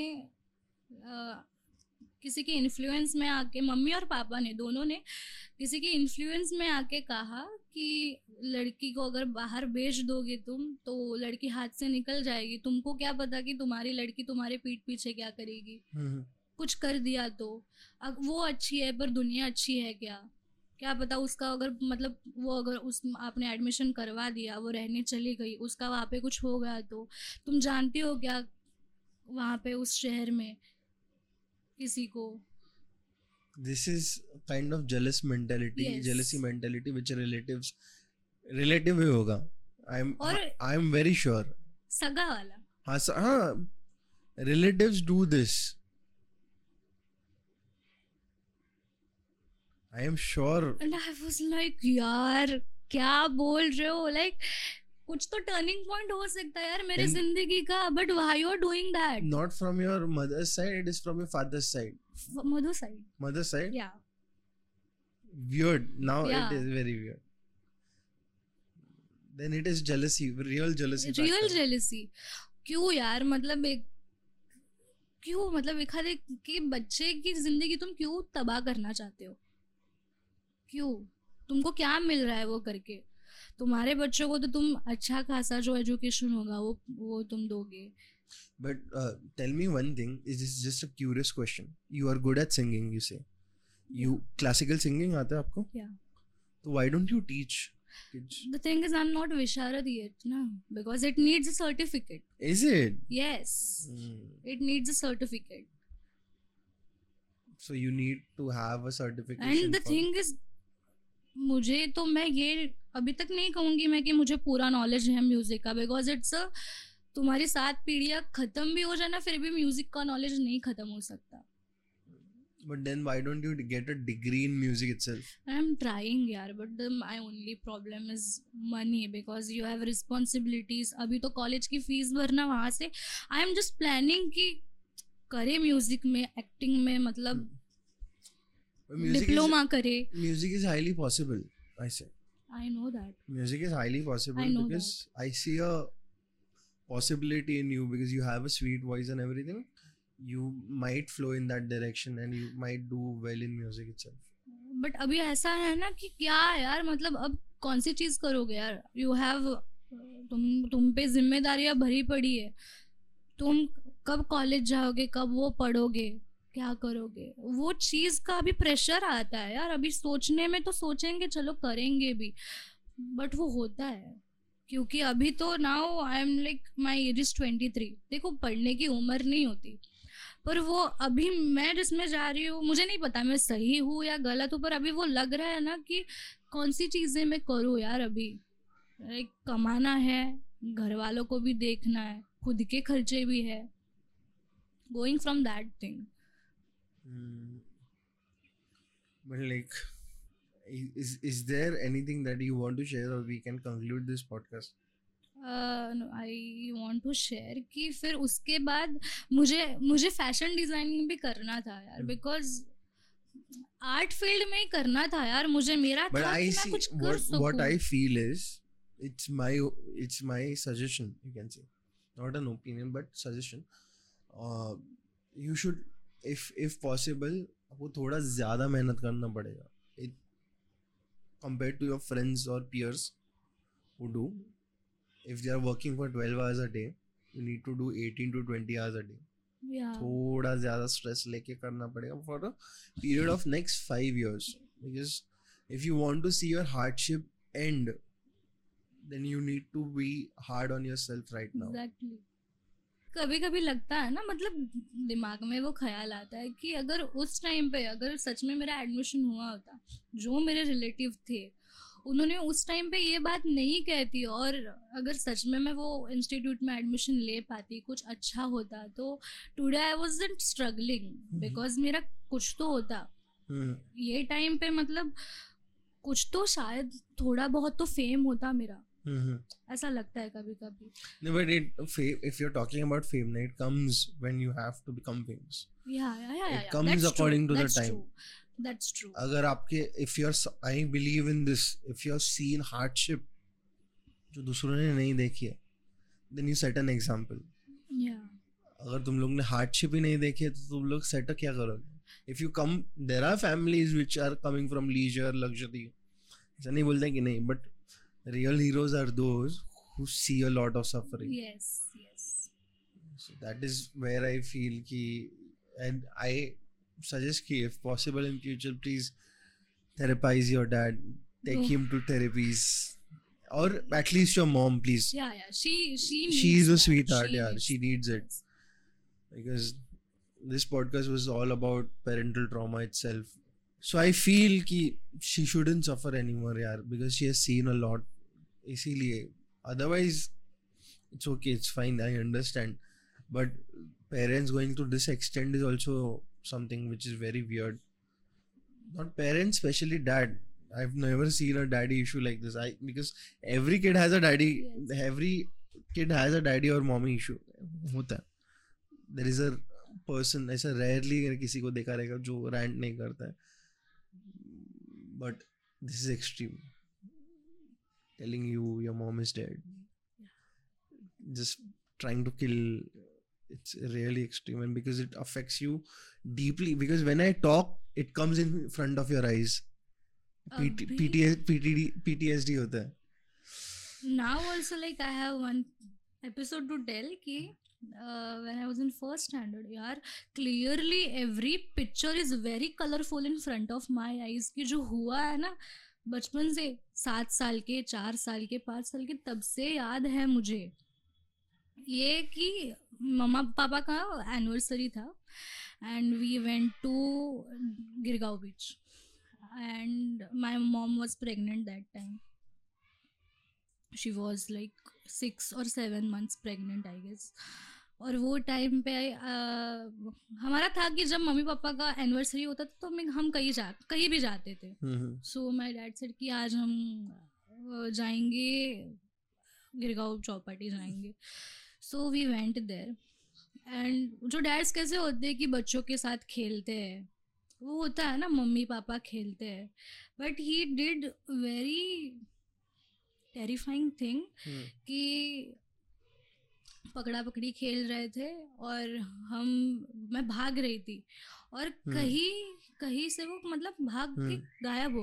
किसी के इन्फ्लुएंस में आके, मम्मी और पापा ने दोनों ने किसी के इन्फ्लुएंस में आके कहा कि लड़की को अगर बाहर भेज दोगे तुम तो लड़की हाथ से निकल जाएगी, तुमको क्या पता कि तुम्हारी लड़की तुम्हारे पीठ पीछे क्या करेगी, कुछ कर दिया तो। अब वो अच्छी है पर दुनिया अच्छी है क्या पता उसका अगर मतलब वो अगर उस आपने एडमिशन करवा दिया, वो रहने चली गई, उसका वहाँ पे कुछ हो गया तो तुम जानती हो क्या वहाँ पे उस शहर में किसी को। This is kind of jealous mentality, Yes. jealousy mentality which relative ही होगा. और I'm very sure. सगा वाला, हाँ, relatives do this. I am sure. and I was like यार क्या बोल रहे हो, like कुछ तो टर्निंग पॉइंट हो सकता है यार मेरे And- जिंदगी का, but why you are doing that. Not from your mother's side, it is from your father's side. Mother side, Mother's side? या Weird. Now Yeah. it is very weird. Then it is jealousy, real jealousy. Real factor. Jealousy. क्यों यार, मतलब एक आधे के बच्चे की जिंदगी तुम क्यों तबाह करना चाहते हो, क्यों, तुमको क्या मिल रहा है वो करके। तुम्हारे बच्चों को तो तुम अच्छा खासा जो एजुकेशन होगा वो तुम दोगे। But tell me one thing, is this just a curious question? You are good at singing, you say. You classical singing आता है आपको? Yeah. So why don't you teach kids? The thing is I'm not Visharad yet na, because it needs a certificate. Is it? Yes, it needs a certificate. So you need to have a certification. And the thing is मुझे तो मैं ये अभी तक नहीं कहूँगी मैं कि मुझे पूरा नॉलेज है म्यूजिक का, बिकॉज इट्स तुम्हारी 7 पीढ़ियाँ खत्म भी हो जाए ना फिर भी म्यूजिक का नॉलेज नहीं खत्म हो सकता। But then why don't you get a degree in music itself? I am trying यार, but my only problem is money because you have responsibilities. अभी तो कॉलेज की फीस भरना, वहाँ से I am just planning कि करे म्यूजिक में, एक्टिंग में, मतलब But music डिप्लोमा करे। Music is highly possible, I say. I know that. Music is highly possible I know because I see a possibility in you because you have a sweet voice and everything. You might flow in that direction and you might do well in music itself. But अभी ऐसा है ना कि क्या यार, मतलब अब कौन सी चीज करोगे यार, यू हैव तुम पे जिम्मेदारियां भरी पड़ी है, तुम कब कॉलेज जाओगे, कब वो पढ़ोगे, क्या करोगे, वो चीज का अभी प्रेशर आता है यार। अभी सोचने में तो सोचेंगे चलो करेंगे भी, बट वो होता है क्योंकि अभी तो now I am like my age is 23। देखो पढ़ने की उम्र नहीं होती, पर वो अभी मैं जिसमें जा रही हूँ, मुझे नहीं पता मैं सही हूँ या गलत हूँ, पर अभी वो लग रहा है ना कि कौन सी चीजें मैं करूँ यार। अभी लाइक कमाना है, घर वालों को भी देखना है, खुद के खर्चे भी है, going from that thing. But like, is there anything that you want to share or we can conclude this podcast? I want to share कि फिर उसके बाद मुझे फैशन डिजाइनिंग भी करना था यार, बिकॉज आर्ट फील्ड में ही करना था यार मुझे। मेरा But था I कि मैं see कुछ कर सकूं। what I feel is it's my suggestion, you can say, not an opinion but suggestion. You should, if possible, आपको थोड़ा ज़्यादा मेहनत करना पड़ेगा compared to your friends or peers who do. If they are working for 12 hours a day, you need to do 18 to 20 hours a day. Yeah. थोड़ा ज़्यादा stress लेके करना पड़ेगा for a period of next 5 years. Because if you want to see your hardship end, then you need to be hard on yourself right now. Exactly. कभी कभी लगता है ना, मतलब दिमाग में वो ख्याल आता है कि अगर उस टाइम पे अगर सच में मेरा एडमिशन हुआ होता, जो मेरे रिलेटिव थे उन्होंने उस टाइम पे ये बात नहीं कहती, और अगर सच में मैं वो इंस्टीट्यूट में एडमिशन ले पाती, कुछ अच्छा होता, तो today I wasn't struggling because मेरा कुछ तो होता। ये टाइम पे मतलब कुछ तो शायद थोड़ा बहुत तो फेम होता मेरा, ऐसा लगता है कभी कभी। No, but if you're talking about fame, it comes when you have to become famous. Yeah. It comes That's according true. to the That's time. True. That's true. अगर आपके I believe in this, if you're seen hardship जो दूसरों ने नहीं देखी है, then you set an example. Yeah. अगर तुम लोग ने hardship ही नहीं देखी है तो तुम लोग set क्या करोगे? If you come, there are families which are coming from leisure, luxury, ऐसा नहीं बोलते कि नहीं, but real heroes are those who see a lot of suffering. Yes, yes. So that is where I feel ki, and I suggest ki if possible in future, please therapize your dad, take Oh. him to therapies, or at least your mom, please. Yeah, yeah. She She needs is a that. sweetheart, yeah, she needs it. Yes. Because this podcast was all about parental trauma itself. So I feel ki she shouldn't suffer anymore, yaar, because she has seen a lot. इसीलिए, otherwise it's okay, it's fine, I understand. But parents going to this extent is also something which is very weird. Not parents, especially dad. I've never seen a daddy issue like this. Because every kid has a daddy. Yes. Every kid has a daddy or mommy issue. होता है. There is a person, ऐसा rarely किसी को देखा रहेगा जो rant नहीं करता है. But this is extreme. Telling you your mom is dead. Just trying to kill. It's really extreme, and because it affects you deeply. Because when I talk, it comes in front of your eyes. PTSD होता है. Now also, like, I have one episode to tell कि when I was in first standard, यार clearly every picture is very colorful in front of my eyes कि जो हुआ है ना बचपन से 7 साल के 4 साल के 5 साल के तब से याद है मुझे ये कि मम्मा पापा का एनिवर्सरी था and we went to Girgaon beach and my mom was pregnant that time she was like 6 or 7 months pregnant I guess और वो टाइम पे हमारा था कि जब मम्मी पापा का एनिवर्सरी होता था तो हम कहीं भी जाते थे सो माय डैड सेड कि आज हम जाएंगे गिरगांव चौपाटी जाएंगे so we went there and जो डैड्स कैसे होते हैं कि बच्चों के साथ खेलते हैं वो होता है ना मम्मी पापा खेलते हैं but he did very terrifying thing कि पकड़ा पकड़ी खेल रहे थे और मैं भाग रही थी और कहीं से वो मतलब भाग के गायब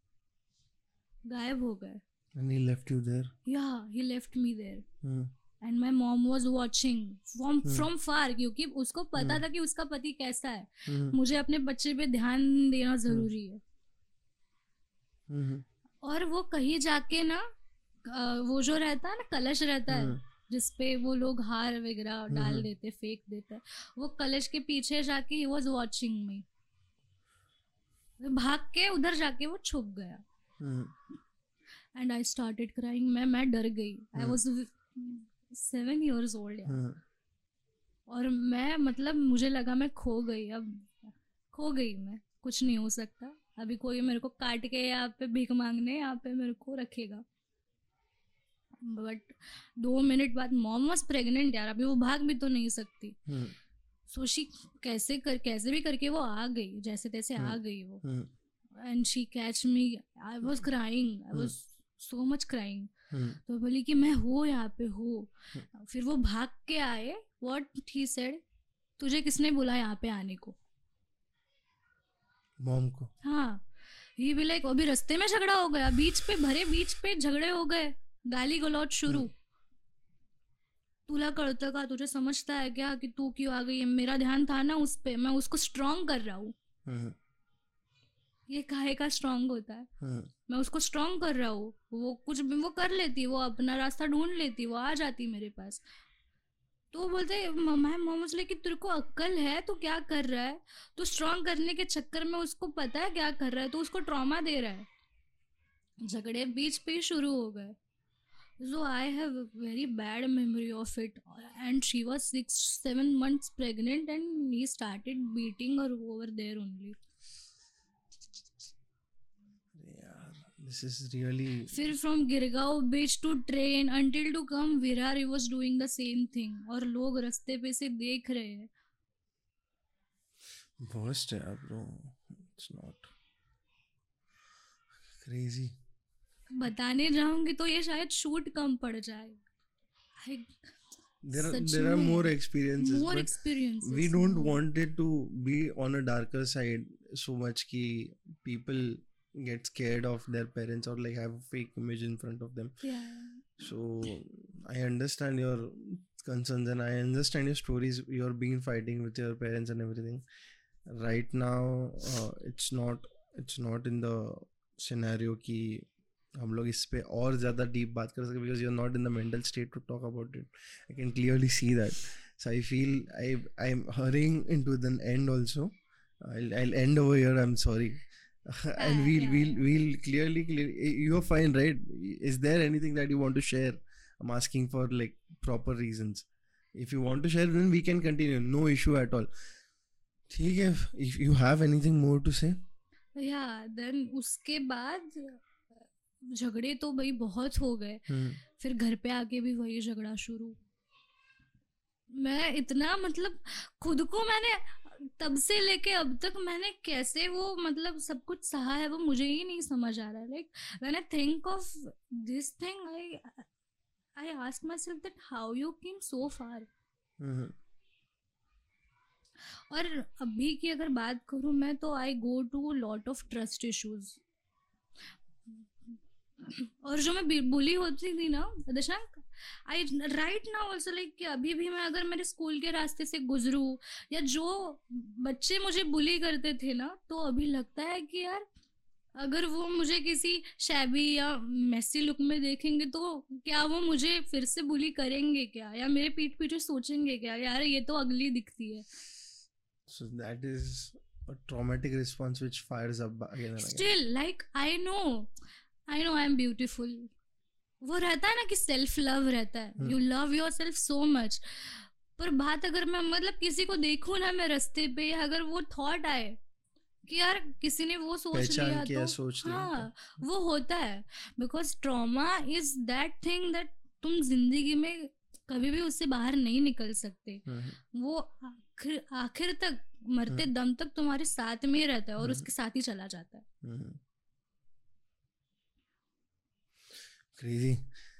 हो गए and he left you there. Yeah, he left me there. And my mom was watching from far क्योंकि उसको पता था कि उसका पति कैसा है मुझे अपने बच्चे पे ध्यान देना जरूरी है और वो कहीं जाके ना वो जो रहता है ना कलश रहता है जिसपे वो लोग हार वगैरह डाल देते फेंक देते वो कलश के पीछे जाके ही वॉज वॉचिंग मी भाग के उधर जाके वो छुप गया एंड आई स्टार्टेड क्राइंग मैं डर गई आई वॉज 7 years old और मैं मतलब मुझे लगा मैं खो गई मैं कुछ नहीं हो सकता अभी कोई मेरे को काट के यहाँ पे भीख मांगने यहाँ पे मेरे को रखेगा बट 2 मिनट बाद मॉम वाज प्रेग्नेंट यार अभी वो भाग भी तो नहीं सकती सो शी कैसे भी करके वो आ गई जैसे तैसे आ गई वो and she catch me I was crying I was so much crying तो बोली कि मैं हूँ यहाँ पे हूँ फिर वो भाग के आए व्हाट ही सेड तुझे किसने बोला यहाँ पे आने को मॉम को हाँ ही भी लाइक अभी रास्ते में झगड़ा हो गया बीच पे झगड़े हो गए गाली गलौज शुरू तुला कळतं का तुझे समझता है क्या कि तू क्यों आ गई मेरा ध्यान था ना उस पे मैं उसको स्ट्रॉन्ग कर रहा हूँ ये काहे का स्ट्रॉन्ग होता है मैं उसको स्ट्रॉन्ग कर रहा हूँ वो कुछ भी वो कर लेती वो अपना रास्ता ढूंढ लेती वो आ जाती मेरे पास तो बोलते मॉम उसने कि तेरे को अक्ल है तो क्या कर रहा है तो स्ट्रॉन्ग करने के चक्कर में उसको पता है क्या कर रहा है तो उसको ट्रॉमा दे रहा है झगड़े बीच पे ही शुरू हो गए So I have a very bad memory of it and she was 6-7 months pregnant and he started beating her over there only. Yeah, this is really... फिर from Girgaon beach to train until to come Virar he was doing the same thing और लोग रास्ते पे से देख रहे हैं. Worst है bro. It's not crazy. बताने जाऊंगी तो ये शायद शूट कम पड़ जाए there are more experiences we don't want it to be on a darker side so much ki people get scared of their parents or like have a fake image in front of them. Yeah. So I understand your concerns and I understand your stories. You're been fighting with your parents and everything. Right now, it's not in the scenario कि हम लोग इस पे और ज़्यादा deep बात कर सके because you're not in the mental state to talk about it. I can clearly see that. So I feel I'm hurrying into the end also. I'll end over here. I'm sorry. And we'll clearly you're fine, right? Is there anything that you want to share? I'm asking for like proper reasons. If you want to share, then we can continue. No issue at all. ठीक है. If you have anything more to say? Yeah, then उसके बाद झगड़े तो भाई बहुत हो गए. फिर घर पे आके भी वही झगड़ा शुरू. मैं इतना मतलब खुद को मैंने तब से लेके अब तक मैंने कैसे वो मतलब सब कुछ सहा है वो मुझे ही नहीं समझ आ रहा है. Like when I think of this thing I ask myself that how you came so far. और अभी की अगर बात करूँ मैं तो I go to lot of trust issues. और जो मैं बुली होती थी ना Dashank, I right now also like कि अभी भी मैं अगर मेरे स्कूल के रास्ते से गुजरूँ या जो बच्चे मुझे बुली करते थे ना, तो अभी लगता है कि यार अगर वो मुझे किसी शैबी या मेसी लुक में देखेंगे तो क्या वो मुझे फिर से बुली करेंगे क्या, या मेरे पीठ पीछे सोचेंगे क्या यार ये तो अगली दिखती है. So that is a traumatic response which fires up again and again. Still, like I know I am beautiful. वो रहता है ना कि सेल्फ लव रहता है. You love yourself so much. पर बात अगर मैं मतलब किसी को देखूं ना मैं रास्ते पे, या अगर वो थॉट आए कि यार किसी ने वो सोच लिया तो सोच हाँ वो होता है. Because trauma is that thing that तुम जिंदगी में कभी भी उससे बाहर नहीं निकल सकते. वो आखिर तक मरते दम तक तुम्हारे साथ में ही रहता है और उसके साथ ही चला जाता है. Crazy.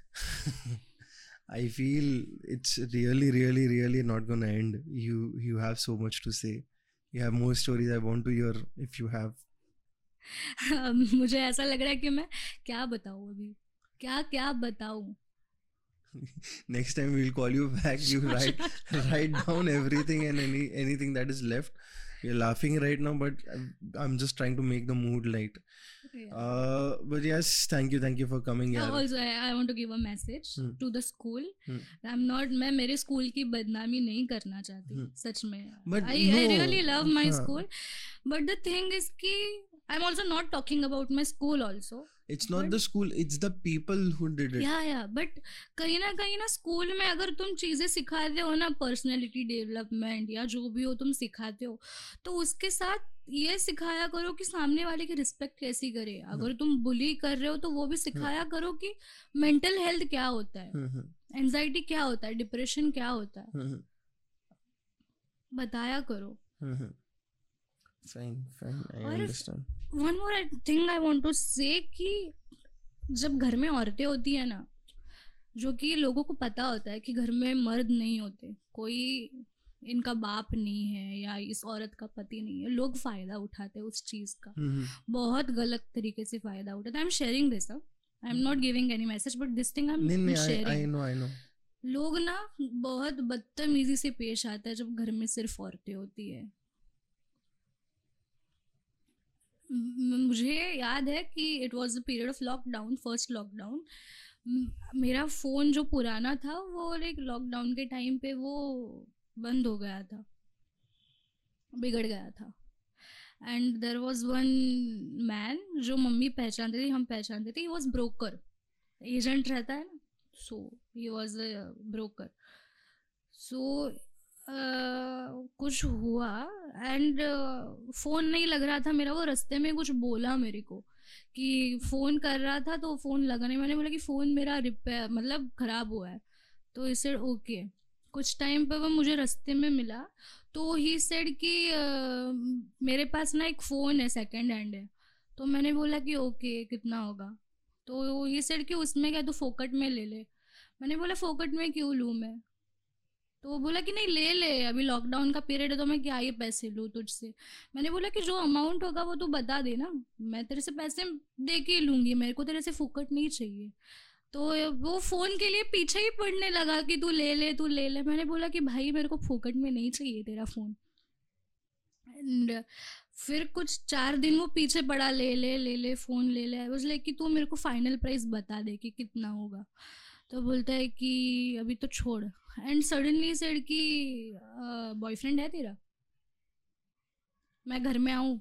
I feel it's really not gonna end. You have so much to say. You have more stories I want to hear if you have. मुझे ऐसा लग रहा है कि मैं क्या बताऊं अभी, क्या बताऊं. Next time we'll call you back. You write down everything and anything that is left. You're laughing right now, but I'm just trying to make the mood light. Yeah. But yes, thank you for coming here. Also, I want to give a message to the school. मैं मेरे school की बदनामी नहीं करना चाहती सच में. But I really love my school. But the thing is कि I'm also not talking about my school also. It's not the school, it's the people who did it. Yeah, but कहीं ना school में अगर तुम चीज़ें सिखाते हो ना, पर्सनैलिटी डेवलपमेंट या जो भी हो तुम सिखाते हो, तो उसके साथ ये सिखाया करो कि सामने वाले की रिस्पेक्ट कैसी करे. अगर तुम बुली कर रहे हो तो वो भी सिखाया करो कि मेंटल हेल्थ क्या होता है, एंजाइटी क्या होता है, डिप्रेशन क्या होता है, बताया करो. Fine, I understand. One more thing I want to say कि जब घर में औरतें होती है ना, जो कि लोगों को पता होता है कि घर में मर्द नहीं होते, कोई इनका बाप नहीं है या इस औरत का पति नहीं है, लोग फायदा उठाते हैं उस चीज का. बहुत गलत तरीके से फायदा उठाते. I am sharing this, I am not giving any message, but this thing I am sharing. I know. लोग ना बहुत बदतमीजी से पेश आता है जब घर में सिर्फ औरतें होती है. मुझे याद है कि it was the period of lockdown, first lockdown. मेरा फ़ोन जो पुराना था वो लाइक लॉकडाउन के टाइम पे वो बंद हो गया था, बिगड़ गया था. And there was one man जो मम्मी पहचानते थे, हम पहचानते थे. ही वॉज ब्रोकर, एजेंट रहता है ना, सो ही वॉज अ ब्रोकर. सो कुछ हुआ एंड फ़ोन नहीं लग रहा था मेरा. वो रास्ते में कुछ बोला मेरे को कि फ़ोन कर रहा था तो फ़ोन लगा नहीं. मैंने बोला कि फ़ोन मेरा रिपेयर मतलब ख़राब हुआ है. तो ही सेड ओके. कुछ टाइम पर वो मुझे रास्ते में मिला तो ही सेड कि मेरे पास ना एक फ़ोन है सेकंड हैंड है. तो मैंने बोला कि ओके कितना होगा. तो ही सेड कि उसमें क्या तो फोकट में ले ले. मैंने बोला फोकट में क्यों लूँ मैं, तो वो बोला कि नहीं ले ले, अभी लॉकडाउन का पीरियड है तो मैं क्या ही पैसे लूँ तुझसे। मैंने बोला कि जो अमाउंट होगा वो तू बता दे ना, मैं तेरे से पैसे दे के ही लूँगी, मेरे को तेरे से फुकट नहीं चाहिए। तो वो फ़ोन के लिए पीछे ही पड़ने लगा कि तू ले ले, तू ले ले। मैंने बोला कि भाई मेरे को फुकट में नहीं चाहिए तेरा फ़ोन। एंड फिर कुछ 4 दिन वो पीछे पड़ा, ले ले ले ले फ़ोन ले ले। आई वाज़ लाइक कि तू मेरे को फाइनल प्राइस बता दे कि कितना होगा। तो बोलता है कि अभी तो छोड़। एंड सडनली सेड कि बॉयफ्रेंड है तेरा, मैं घर में आऊँ।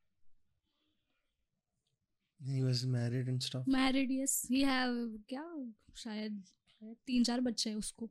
He was married and stuff. Married, yes he have, क्या शायद 3-4 बच्चे हैं उसको।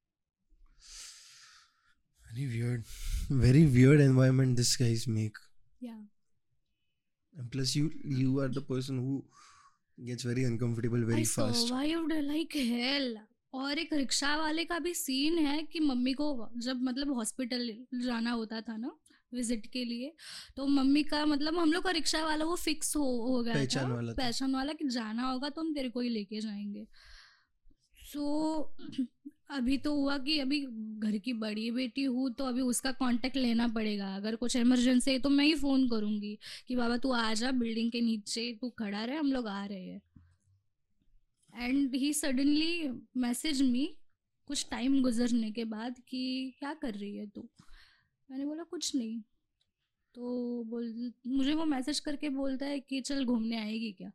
Very weird environment this guys make. या And plus you are the person who gets very uncomfortable very I fast. Survived like hell. और एक rickshaw वाले का भी सीन है कि मम्मी को जब मतलब हॉस्पिटल जाना होता था ना विजिट के लिए, तो मम्मी का मतलब हम लोग का रिक्शा वाला वो फिक्स हो गया पहचान था, वाला था। पहचान वाला कि जाना होगा तो हम तेरे को ही लेके जाएंगे। सो अभी तो हुआ कि अभी घर की बड़ी बेटी हूँ तो अभी उसका कांटेक्ट लेना पड़ेगा, अगर कुछ इमरजेंसी है तो मैं ही फ़ोन करूँगी कि बाबा तू आ जा, बिल्डिंग के नीचे तू खड़ा रहे, हम लोग आ रहे हैं। And he suddenly message me कुछ टाइम गुजरने के बाद कि क्या कर रही है तू। मैंने बोला कुछ नहीं। तो मुझे वो मैसेज करके बोलता है कि चल घूमने आएगी क्या।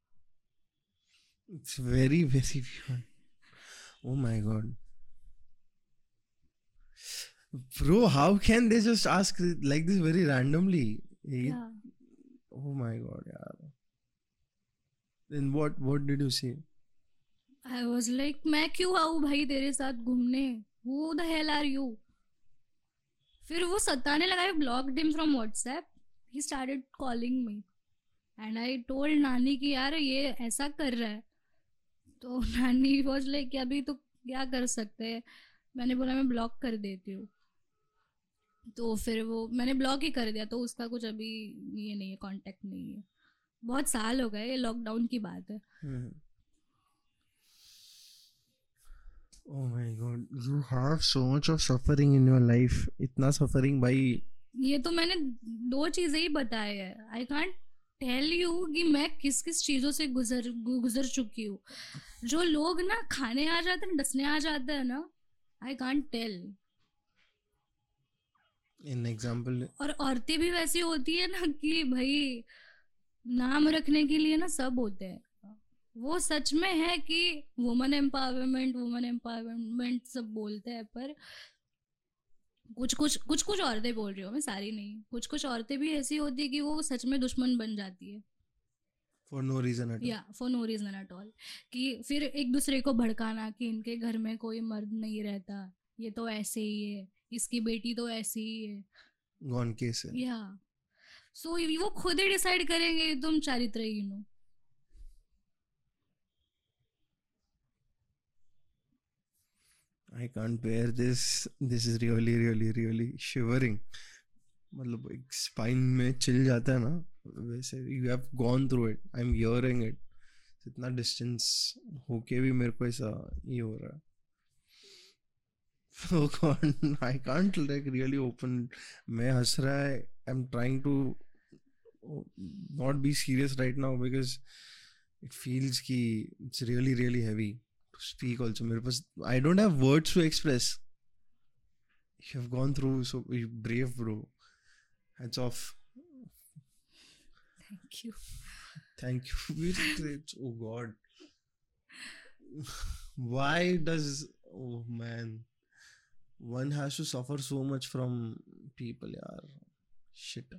It's very weird. Oh my god. Bro, how can they just ask like this very randomly? Yeah. Oh my god, yaar. Then what did you say? I was like मैं क्यों आऊँ भाई तेरे साथ घूमने, who the hell are you। फिर वो सताने लगा, blocked him from WhatsApp. He started calling me and I told नानी कि यार ये ऐसा कर रहा है। तो नानी वाज लाइक कि अभी तो क्या कर सकते हैं। मैंने बोला मैं ब्लॉक कर देती हूँ। तो फिर वो मैंने ब्लॉक ही कर दिया, तो उसका कुछ अभी ये नहीं है, कांटेक्ट नहीं है। बहुत साल हो गए, ये लॉकडाउन की बात है। Oh my god, you have so much of suffering in your life. इतना suffering भाई। ये तो मैंने 2 चीज़ें ही बताई है। आई कांट टेल यू कि मैं किस किस चीज़ों से गुजर चुकी हूँ। जो लोग ना खाने आ जाते हैं, डसने आ जाते हैं ना, I can't tell. In example. और औरतें भी वैसी होती है ना कि भाई नाम रखने के लिए ना सब होते हैं। वो सच में है कि वुमन एम्पावरमेंट सब बोलते हैं, पर कुछ औरतें बोल रही हूँ मैं, सारी नहीं। कुछ औरतें भी ऐसी होती है कि वो सच में दुश्मन बन जाती है for no reason at all. या for no reason at all. कि फिर एक दूसरे को भड़काना कि इनके घर में कोई मर्द नहीं रहता, ये तो ऐसे ही है, इसकी बेटी तो ऐसी ही है, गॉन केस है। या सो वो खुद ही डिसाइड करेंगे तुम चारित्रहीन हो। I can't bear this. This is really shivering. मतलब एक spine में चिल जाता है ना वैसे। You have gone through it. I'm hearing it. इतना distance होके भी मेरे को ऐसा ये हो रहा है। Oh God, I can't like really open. मैं हंस रहा है। I'm trying to not be serious right now because it feels कि it's really heavy to speak also. मेरे पास I don't have words to express. You have gone through, so you're brave, bro. Hats off. Thank you. Thank you. Oh God. Why does, oh man, one has to suffer so much from people, यार. Shit.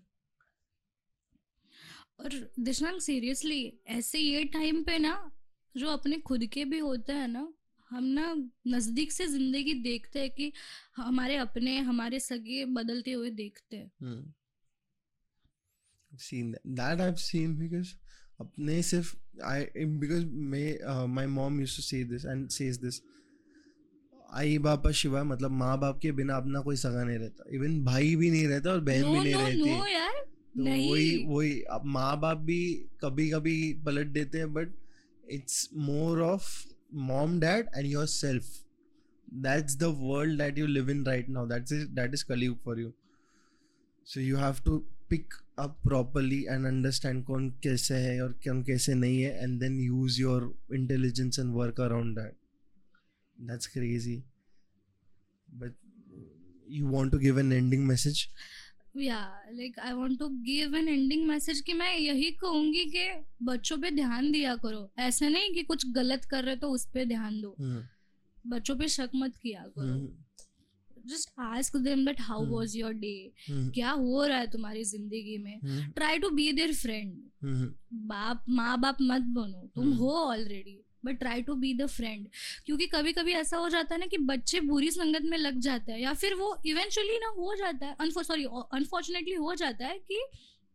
और Dishang seriously ऐसे ये time पे ना जो अपने खुद के भी होते हैं ना, हम ना नजदीक से जिंदगी देखते हैं कि हमारे अपने हमारे सगे बदलते हुए देखते हैं। I've seen that I've seen because अपने सिर्फ because my mom used to say this and says this, आई बापा शिवा, मतलब माँ बाप के बिना अपना कोई सगा नहीं रहता, इवन भाई भी नहीं रहता और बहन भी नहीं रहती। नो यार, तो वही अब माँ बाप भी कभी कभी पलट देते हैं, but it's more of mom dad and yourself that's the world that you live in right now. That is Kaliyug for you. So you have to pick up properly and understand कौन कैसे है और कौन कैसे नहीं है, and then use your intelligence and work around that. That's crazy. But you want to give an ending message? Yeah, like I want to give an ending message कि मैं यही कहूँगी कि बच्चों पे ध्यान दिया करो. ऐसा नहीं कि कुछ गलत कर रहे तो उस पे ध्यान दो. बच्चों पे शक मत किया करो. Just ask them that how was your day, क्या हो रहा है तुम्हारी जिंदगी में. Try to be their friend. माँ बाप मत बनो, तुम हो already, but try to be the friend. क्योंकि कभी कभी ऐसा हो जाता है ना कि बच्चे बुरी संगत में लग जाते हैं, या फिर वो इवेंचुअली ना हो जाता है, अनफॉर्चुनेटली हो जाता है कि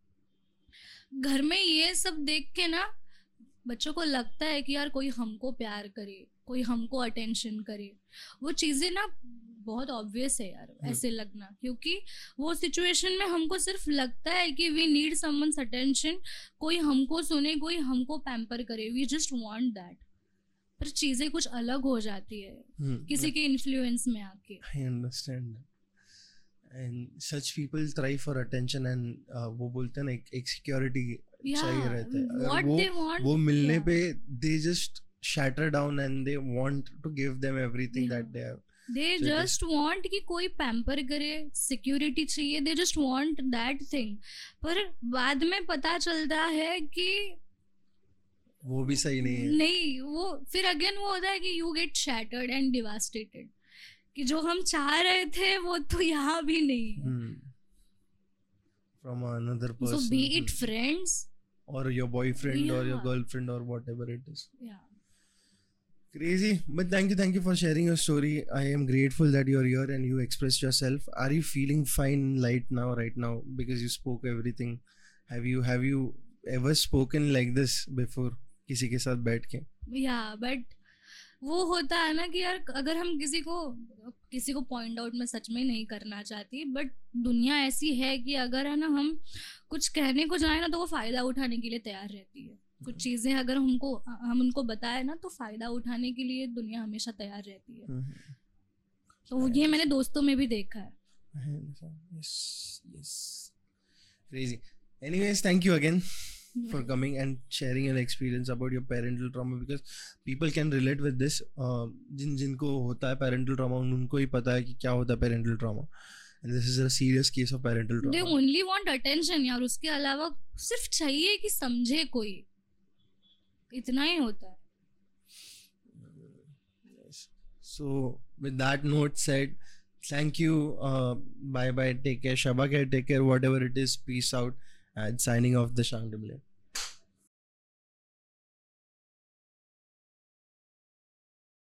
घर में ये सब देख के ना बच्चों को लगता है कि यार कोई हमको प्यार करे, कोई हमको अटेंशन करे. वो चीज़ें ना बहुत ऑब्वियस है यार ऐसे लगना, क्योंकि वो सिचुएशन में हमको सिर्फ लगता है कि वी नीड समवन्स अटेंशन, कोई हमको सुने, कोई हमको पैम्पर करे, वी जस्ट वांट दैट. पर चीजें कुछ अलग हो जाती है किसी के इन्फ्लुएंस में आके. I understand. And such people try for attention and वो बोलते हैं ना एक सिक्योरिटी चाहिए रहता है, वो मिलने पे they just shatter down and they want to give them everything that they have. They just want कि कोई पैम्पर करे, सिक्योरिटी चाहिए, they just want that thing. पर बाद में पता चलता है कि वो भी सही नहीं है. नहीं, वो फिर अगेन वो होता है कि you get shattered and devastated, कि जो हम चाह रहे थे वो तो यहाँ भी नहीं है. From another person. So be it friends or your boyfriend or your girlfriend or whatever it is. Yeah. Crazy, but thank you for sharing your story. I am grateful that you're here and you expressed yourself. Are you feeling fine right now because you spoke everything? Have you ever spoken like this before किसी के साथ बैठ के? Yeah, but वो होता है ना कि यार अगर हम किसी को पॉइंट आउट में सच में नहीं करना चाहती, बट दुनिया ऐसी है कि अगर है ना हम कुछ कहने को जाए ना तो वो फायदा उठाने के लिए तैयार रहती है. कुछ चीजें अगर हम उनको बताए ना तो फायदा उठाने के लिए दुनिया हमेशा तैयार रहती है. तो ये मैंने दोस्तों में भी देखा है. Yes. Crazy. Anyways, thank you again for coming and sharing your experience about your parental trauma, because people can relate with this. जिनको होता है parental trauma उनको ही पता है कि क्या होता है parental trauma. And this is a serious case of parental trauma. They only want attention यार, उसके अलावा सिर्फ चाहिए कि समझे कोई, इतना ही होता है. So with that note said, thank you. Bye bye. Take care. Shaba care. Take care. Whatever it is. Peace out. And signing off the Shangdimle.